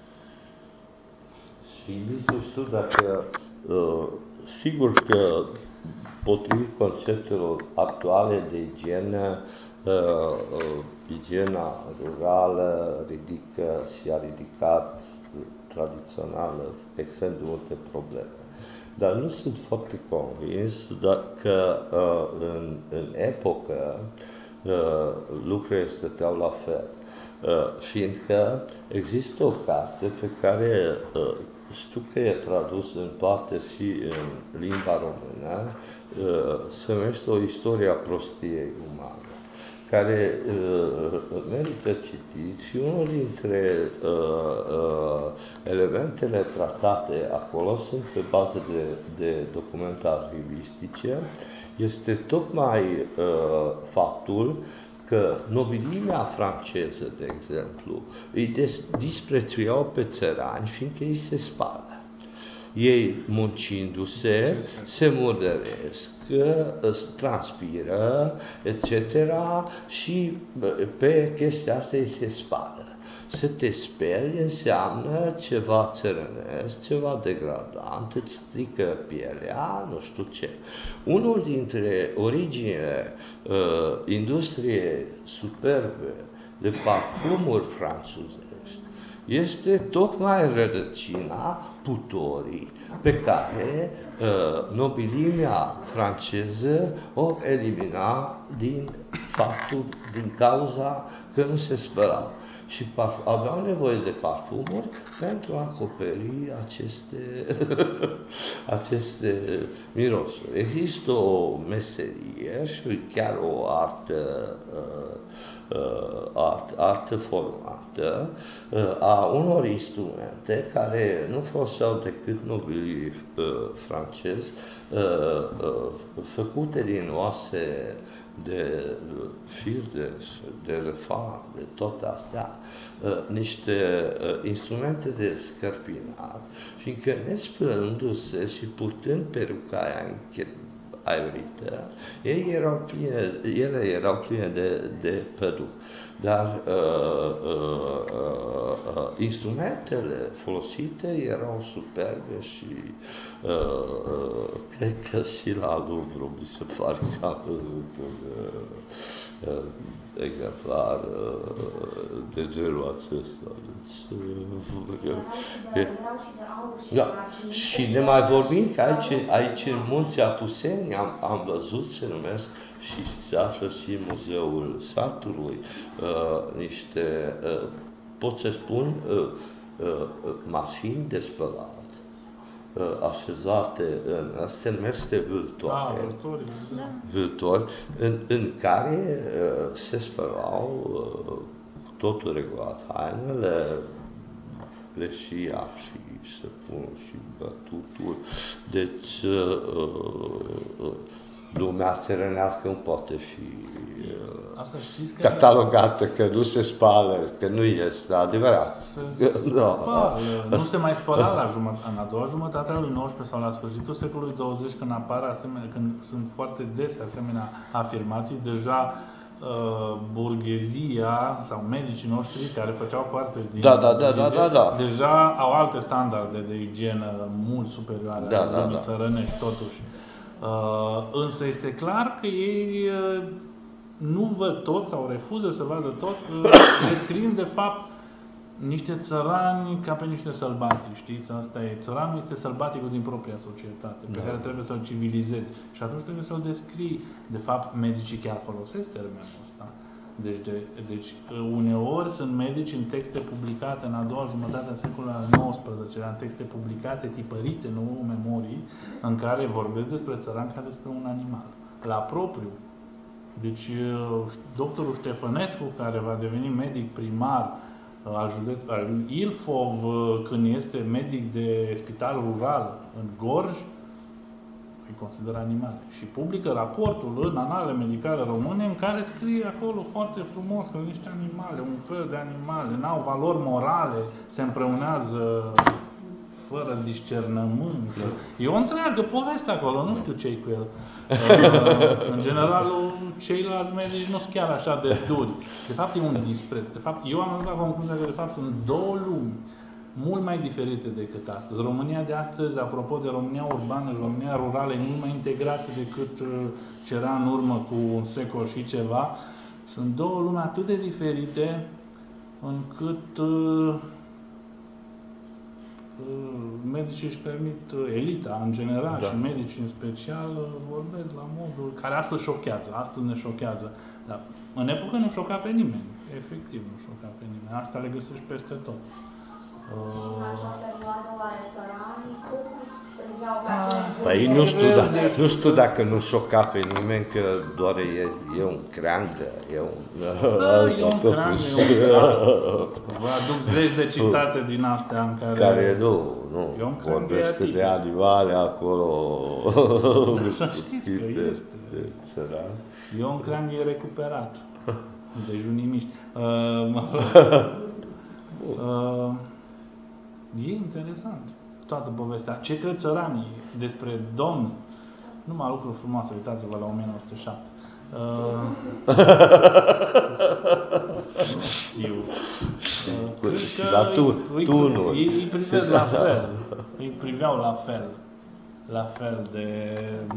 Și nu știu dacă, uh, sigur că potrivit conceptelor actuale de igienă, uh, uh, igiena rurală ridică și a ridicat tradițională extrem de multe probleme. Dar nu sunt foarte convins că uh, în, în epocă uh, lucrurile stăteau la fel. Uh, fiindcă există o carte pe care uh, știu că e tradus în parte și în limba română, se numește O istorie a prostiei umane, care uh, merită citit și unul dintre uh, uh, elementele tratate acolo sunt pe bază de, de documente arhivistice, este tocmai uh, faptul că nobilimea franceză, de exemplu, îi disprețuiau pe țărani, fiindcă ei se spală. Ei, muncindu-se, se murdăresc, transpiră, et cetera și pe chestia asta ei se spală. Să te speli înseamnă ceva țărănesc, ceva degradant, îți strică pielea, nu știu ce. Unul dintre originile uh, industriei superbe de parfumuri franțuzești este tocmai rădăcina putorii pe care uh, nobilimea franceză o elimina din faptul, din cauza că nu se spălau. Și aveau nevoie de parfumuri pentru a acoperi aceste, aceste mirosuri. Există o meserie și chiar o artă, uh, art, artă formată uh, a unor instrumente care nu foloseau decât nobilii uh, francezi, uh, uh, făcute din oase de fir de, de elefant, de tot astea, uh, niște uh, instrumente de scărpinat, fiindcă nespălându-se și purtând peruca aia aerită, ei erau pline, ele erau pline de, de păduc. Dar uh, uh, uh, instrumentele folosite erau superbe și uh, uh, cred că și la Louvre mi se pare că am văzut un uh, uh, exemplar uh, de genul acesta. Deci, uh, uh, da. Și ne mai vorbim că aici, aici în Munții Apuseni am, am văzut, se numesc și se află și Muzeul Satului, uh, niște, uh, pot să spun, uh, uh, mașini de spălat, uh, așezate în, se numește vâltoare, ah, vâltori, în, în care uh, se spălau uh, totul regulat, hainele, leșia și săpunul și bătutul. Deci, uh, uh, lumea țărănească nu poate fi Asta știți că catalogată, că nu se spală, că nu este adevărat. Se da. spală. Nu se mai spăla la jumătate, în a doua jumătate a lui nouăsprezece sau la sfârșitul secolului douăzeci, când apar asemenea, când sunt foarte dese asemenea afirmații, deja uh, burghezia sau medicii noștri care făceau parte din da, da, da, da, da, da. deja au alte standarde de igienă mult superioare da, ale lumii da, da. țărănești, totuși. Uh, însă este clar că ei uh, nu văd tot sau refuză să vadă tot, uh, descriind de fapt niște țărani ca pe niște sălbatici, știți? Asta e, țăranul este sălbaticul din propria societate, pe da. care trebuie să-l civilizezi și atunci trebuie să-l descrii. De fapt, medicii chiar folosesc termenul ăsta. Deci, de, deci uneori sunt medici în texte publicate în a doua jumătate a secolului al nouăsprezecelea, în texte publicate, tipărite, nu memorii, în care vorbesc despre țăran ca despre un animal. La propriu. Deci, doctorul Ștefănescu, care va deveni medic primar al, județ, al Ilfov, când este medic de spital rural în Gorj, îi consideră animale. Și publică raportul în Anale Medicale Române, în care scrie acolo foarte frumos că niște animale, un fel de animale, n-au valori morale, se împreunează fără discernământ. E o întreagă poveste acolo, nu știu ce-i cu el. Uh, în general, ceilalți medici nu sunt chiar așa de duri. De fapt, e un dispreț. De fapt, eu am ajuns la concluzia că, de fapt, sunt două lumi mult mai diferite decât astăzi. România de astăzi, apropo de România urbană și România rurală, e mult mai integrată decât ce era în urmă cu un secol și ceva. Sunt două lumi atât de diferite încât uh, medicii își permit, elita în general da. și medicii în special, vorbesc la modul care astăzi șochează, astăzi ne șochează. Dar în epocă nu șoca pe nimeni, efectiv nu șoca pe nimeni. Asta le găsești peste tot. În acea perioadă, oare țăranii cum priveau pe acele Păi nu știu, da, nu știu dacă nu șoca pe nimeni că doar e, e un creangă, e un... Da, e un creangă, e un Vă aduc zeci de citate din astea în care... Care nu, nu, vorbește de animale acolo... Să știți că este. De țăran. E un creangă e recuperat. Dejunimiști. Uh, uh, e interesant toată povestea. Ce cred țăranii despre Domn? Numai lucruri frumoase, uitați-vă la o mie nouă sute șapte. Uh, nu știu. Uh, cred că Dar tu, îi, tu nu. Îi, îi privesc la fel. Îi priveau la fel. La fel de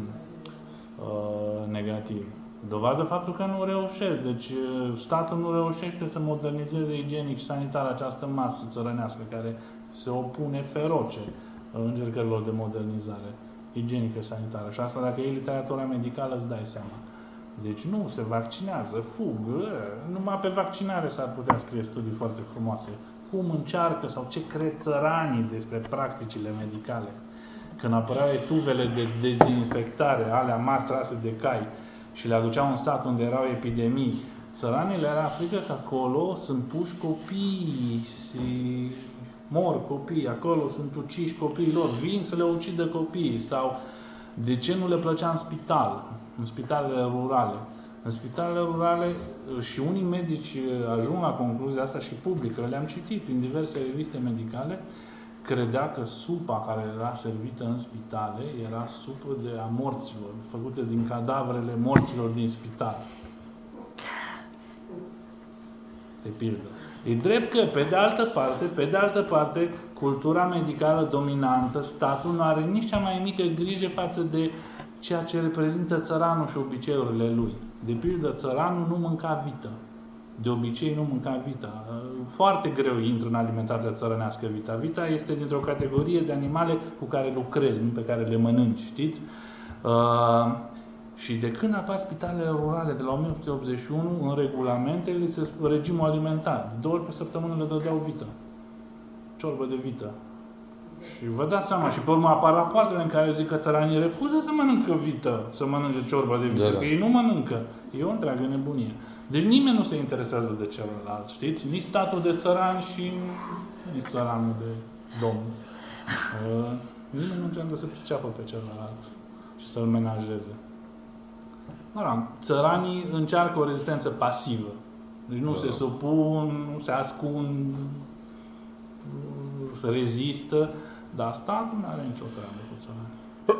uh, negativ. Dovadă faptul că nu reușesc. Deci statul nu reușește să modernizeze igienic și sanitar această masă țărănească care se opune feroce încercărilor de modernizare igienică și sanitară. Și asta dacă e literatura medicală îți dai seama. Deci nu se vaccinează, fug. Numai pe vaccinare s-ar putea scrie studii foarte frumoase. Cum încearcă sau ce cred țăranii despre practicile medicale. Când apăreau etuvele de dezinfectare, alea mari trase de cai, și le aduceau în sat unde erau epidemii, țăranii le era frică că acolo sunt puși copii, și mor copii, acolo sunt uciși copiii lor, vin să le ucidă copiii, sau de ce nu le plăcea în spital, în spitalele rurale. În spitalele rurale și unii medici ajung la concluzia asta și publică, le-am citit prin diverse reviste medicale, credea că supa care era servită în spitale era supă de a morților, făcută din cadavrele morților din spital. De pildă. E drept că, pe de altă parte, pe de altă parte, cultura medicală dominantă, statul nu are nici cea mai mică grijă față de ceea ce reprezintă țăranul și obiceiurile lui. De pildă, țăranul nu mânca vită. De obicei nu mânca vita. Foarte greu intră în alimentația țărănească vita. Vita este dintr-o categorie de animale cu care lucrezi, nu pe care le mănânci, știți? Uh, și de când apar spitalele rurale, de la o mie opt sute optzeci și unu, în regulamentele, se spune regimul alimentar. Două ori pe săptămână le dădeau vită. Ciorbă de vită. Și vă dați seama, și pe urmă apar rapoartele în care zic că țăranii refuză să mănâncă vită, să mănânce ciorbă de vită, da, da. Că ei nu mănâncă. E o întreagă nebunie. Deci nimeni nu se interesează de celălalt, știți? Nici statul de țăran și nici țăranul de domn. Uh, nimeni nu încearcă să priceapă pe celălalt și să-l menajeze. Mă, țăranii încearcă o rezistență pasivă. Deci nu da. se supun, nu se ascund, se rezistă, dar statul nu are nicio treabă cu țăranii.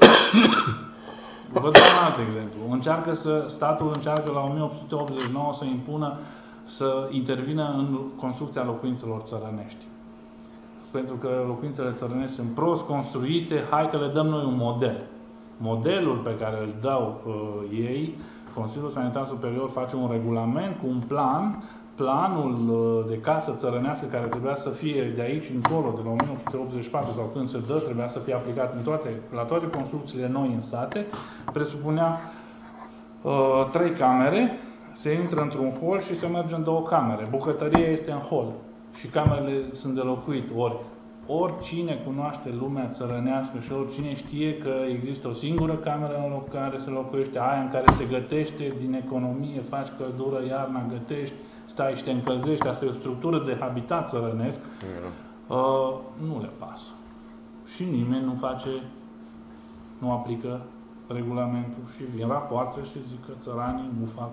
Vă dau un alt exemplu. Încearcă să, statul încearcă la o mie opt sute optzeci și nouă să impună să intervină în construcția locuințelor țărănești. Pentru că locuințele țărănești sunt prost construite, hai că le dăm noi un model. Modelul pe care îl dau uh, ei, Consiliul Sanitar Superior face un regulament cu un plan, planul uh, de casă țărănească care trebuia să fie de aici încolo, de la o mie opt sute optzeci și patru sau când se dă, trebuia să fie aplicat în toate, la toate construcțiile noi în sate, presupunea uh, trei camere, se intră într-un hol și se merge în două camere. Bucătăria este în hol și camerele sunt de locuit. Ori, oricine cunoaște lumea țărănească și oricine știe că există o singură cameră în care se locuiește, aia în care se gătește din economie, faci căldură, iarna gătești, stai și te încălzești, asta e o structură de habitat țărănesc, uh, nu le pasă. Și nimeni nu face, nu aplică regulamentul și vin rapoarte și zic că țăranii nu fac.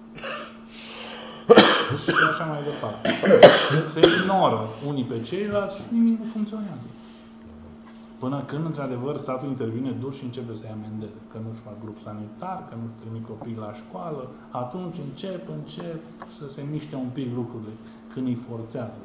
Și așa mai departe. Se ignoră unii pe ceilalți și nimic nu funcționează. Până când, într-adevăr, statul intervine dur și începe să-i amendeze. Că nu-și fac grup sanitar, că nu trimit copiii la școală, atunci încep, încep să se miște un pic lucrurile, când îi forțează.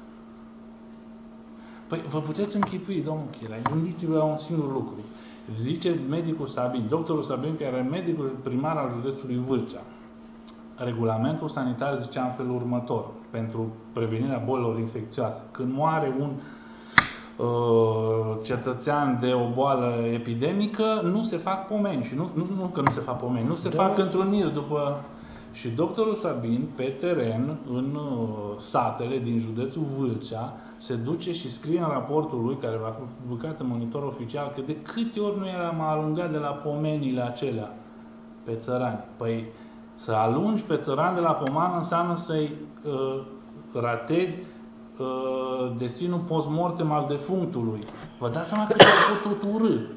Păi, vă puteți închipui, domnul Chirai, gândiți-vă la un singur lucru. Zice medicul Sabin, doctorul Sabin, care e medicul primar al județului Vâlcea. Regulamentul sanitar zicea în felul următor, pentru prevenirea bolilor infecțioase. Când moare un uh, cetățean de o boală epidemică, nu se fac pomeni. Și nu, nu, nu că nu se fac pomeni, nu se da. fac întruniri după... Și doctorul Sabin, pe teren, în uh, satele din județul Vâlcea, se duce și scrie în raportul lui, care va fi publicat în Monitor Oficial, că de câte ori nu eram alungat de la pomenile acelea pe țărani. Păi să alungi pe țăran de la pomană înseamnă să-i uh, ratezi uh, destinul post-mortem al defunctului. Vă dați seama că s-a putut urâ uh,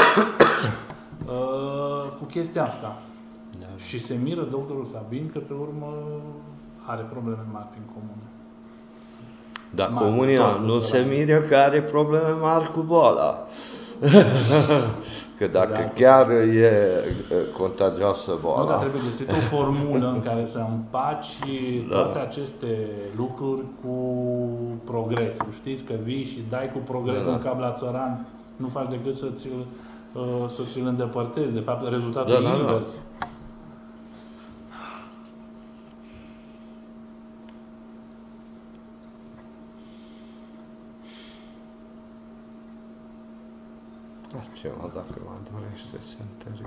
cu chestia asta. Da. Și se miră doctorul Sabin că pe urmă are probleme mari prin comună. Dar comunia nu se miră că are probleme mari cu boala. Că dacă da, chiar e contagioasă boala... Nu, dar trebuie găsit o formulă în care să împaci da. toate aceste lucruri cu progresul. Știți că vii și dai cu progresul da, în cap la țăran, nu faci decât să ți-l, să ți-l îndepărtezi. De fapt, rezultatul da, e invers. Da, da. Ceva, dacă mă dorește să întărim.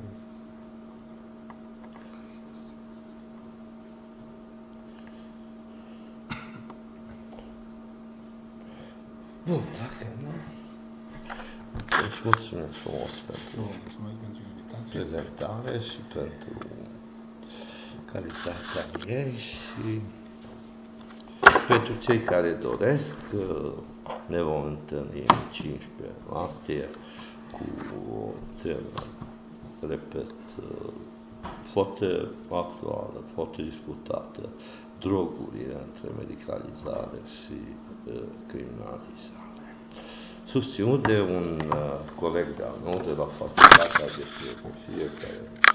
Bun, dacă nu... Îți mulțumesc frumos pentru prezentare și pentru calitatea ei și pentru cei care doresc, ne vom întâlni în cincisprezece martie cu o temă, repet, foarte actuală, foarte disputată, drogurile între medicalizare și uh, criminalizare. Susținut de un uh, coleg de-al meu de la Facultatea de Filozofie, care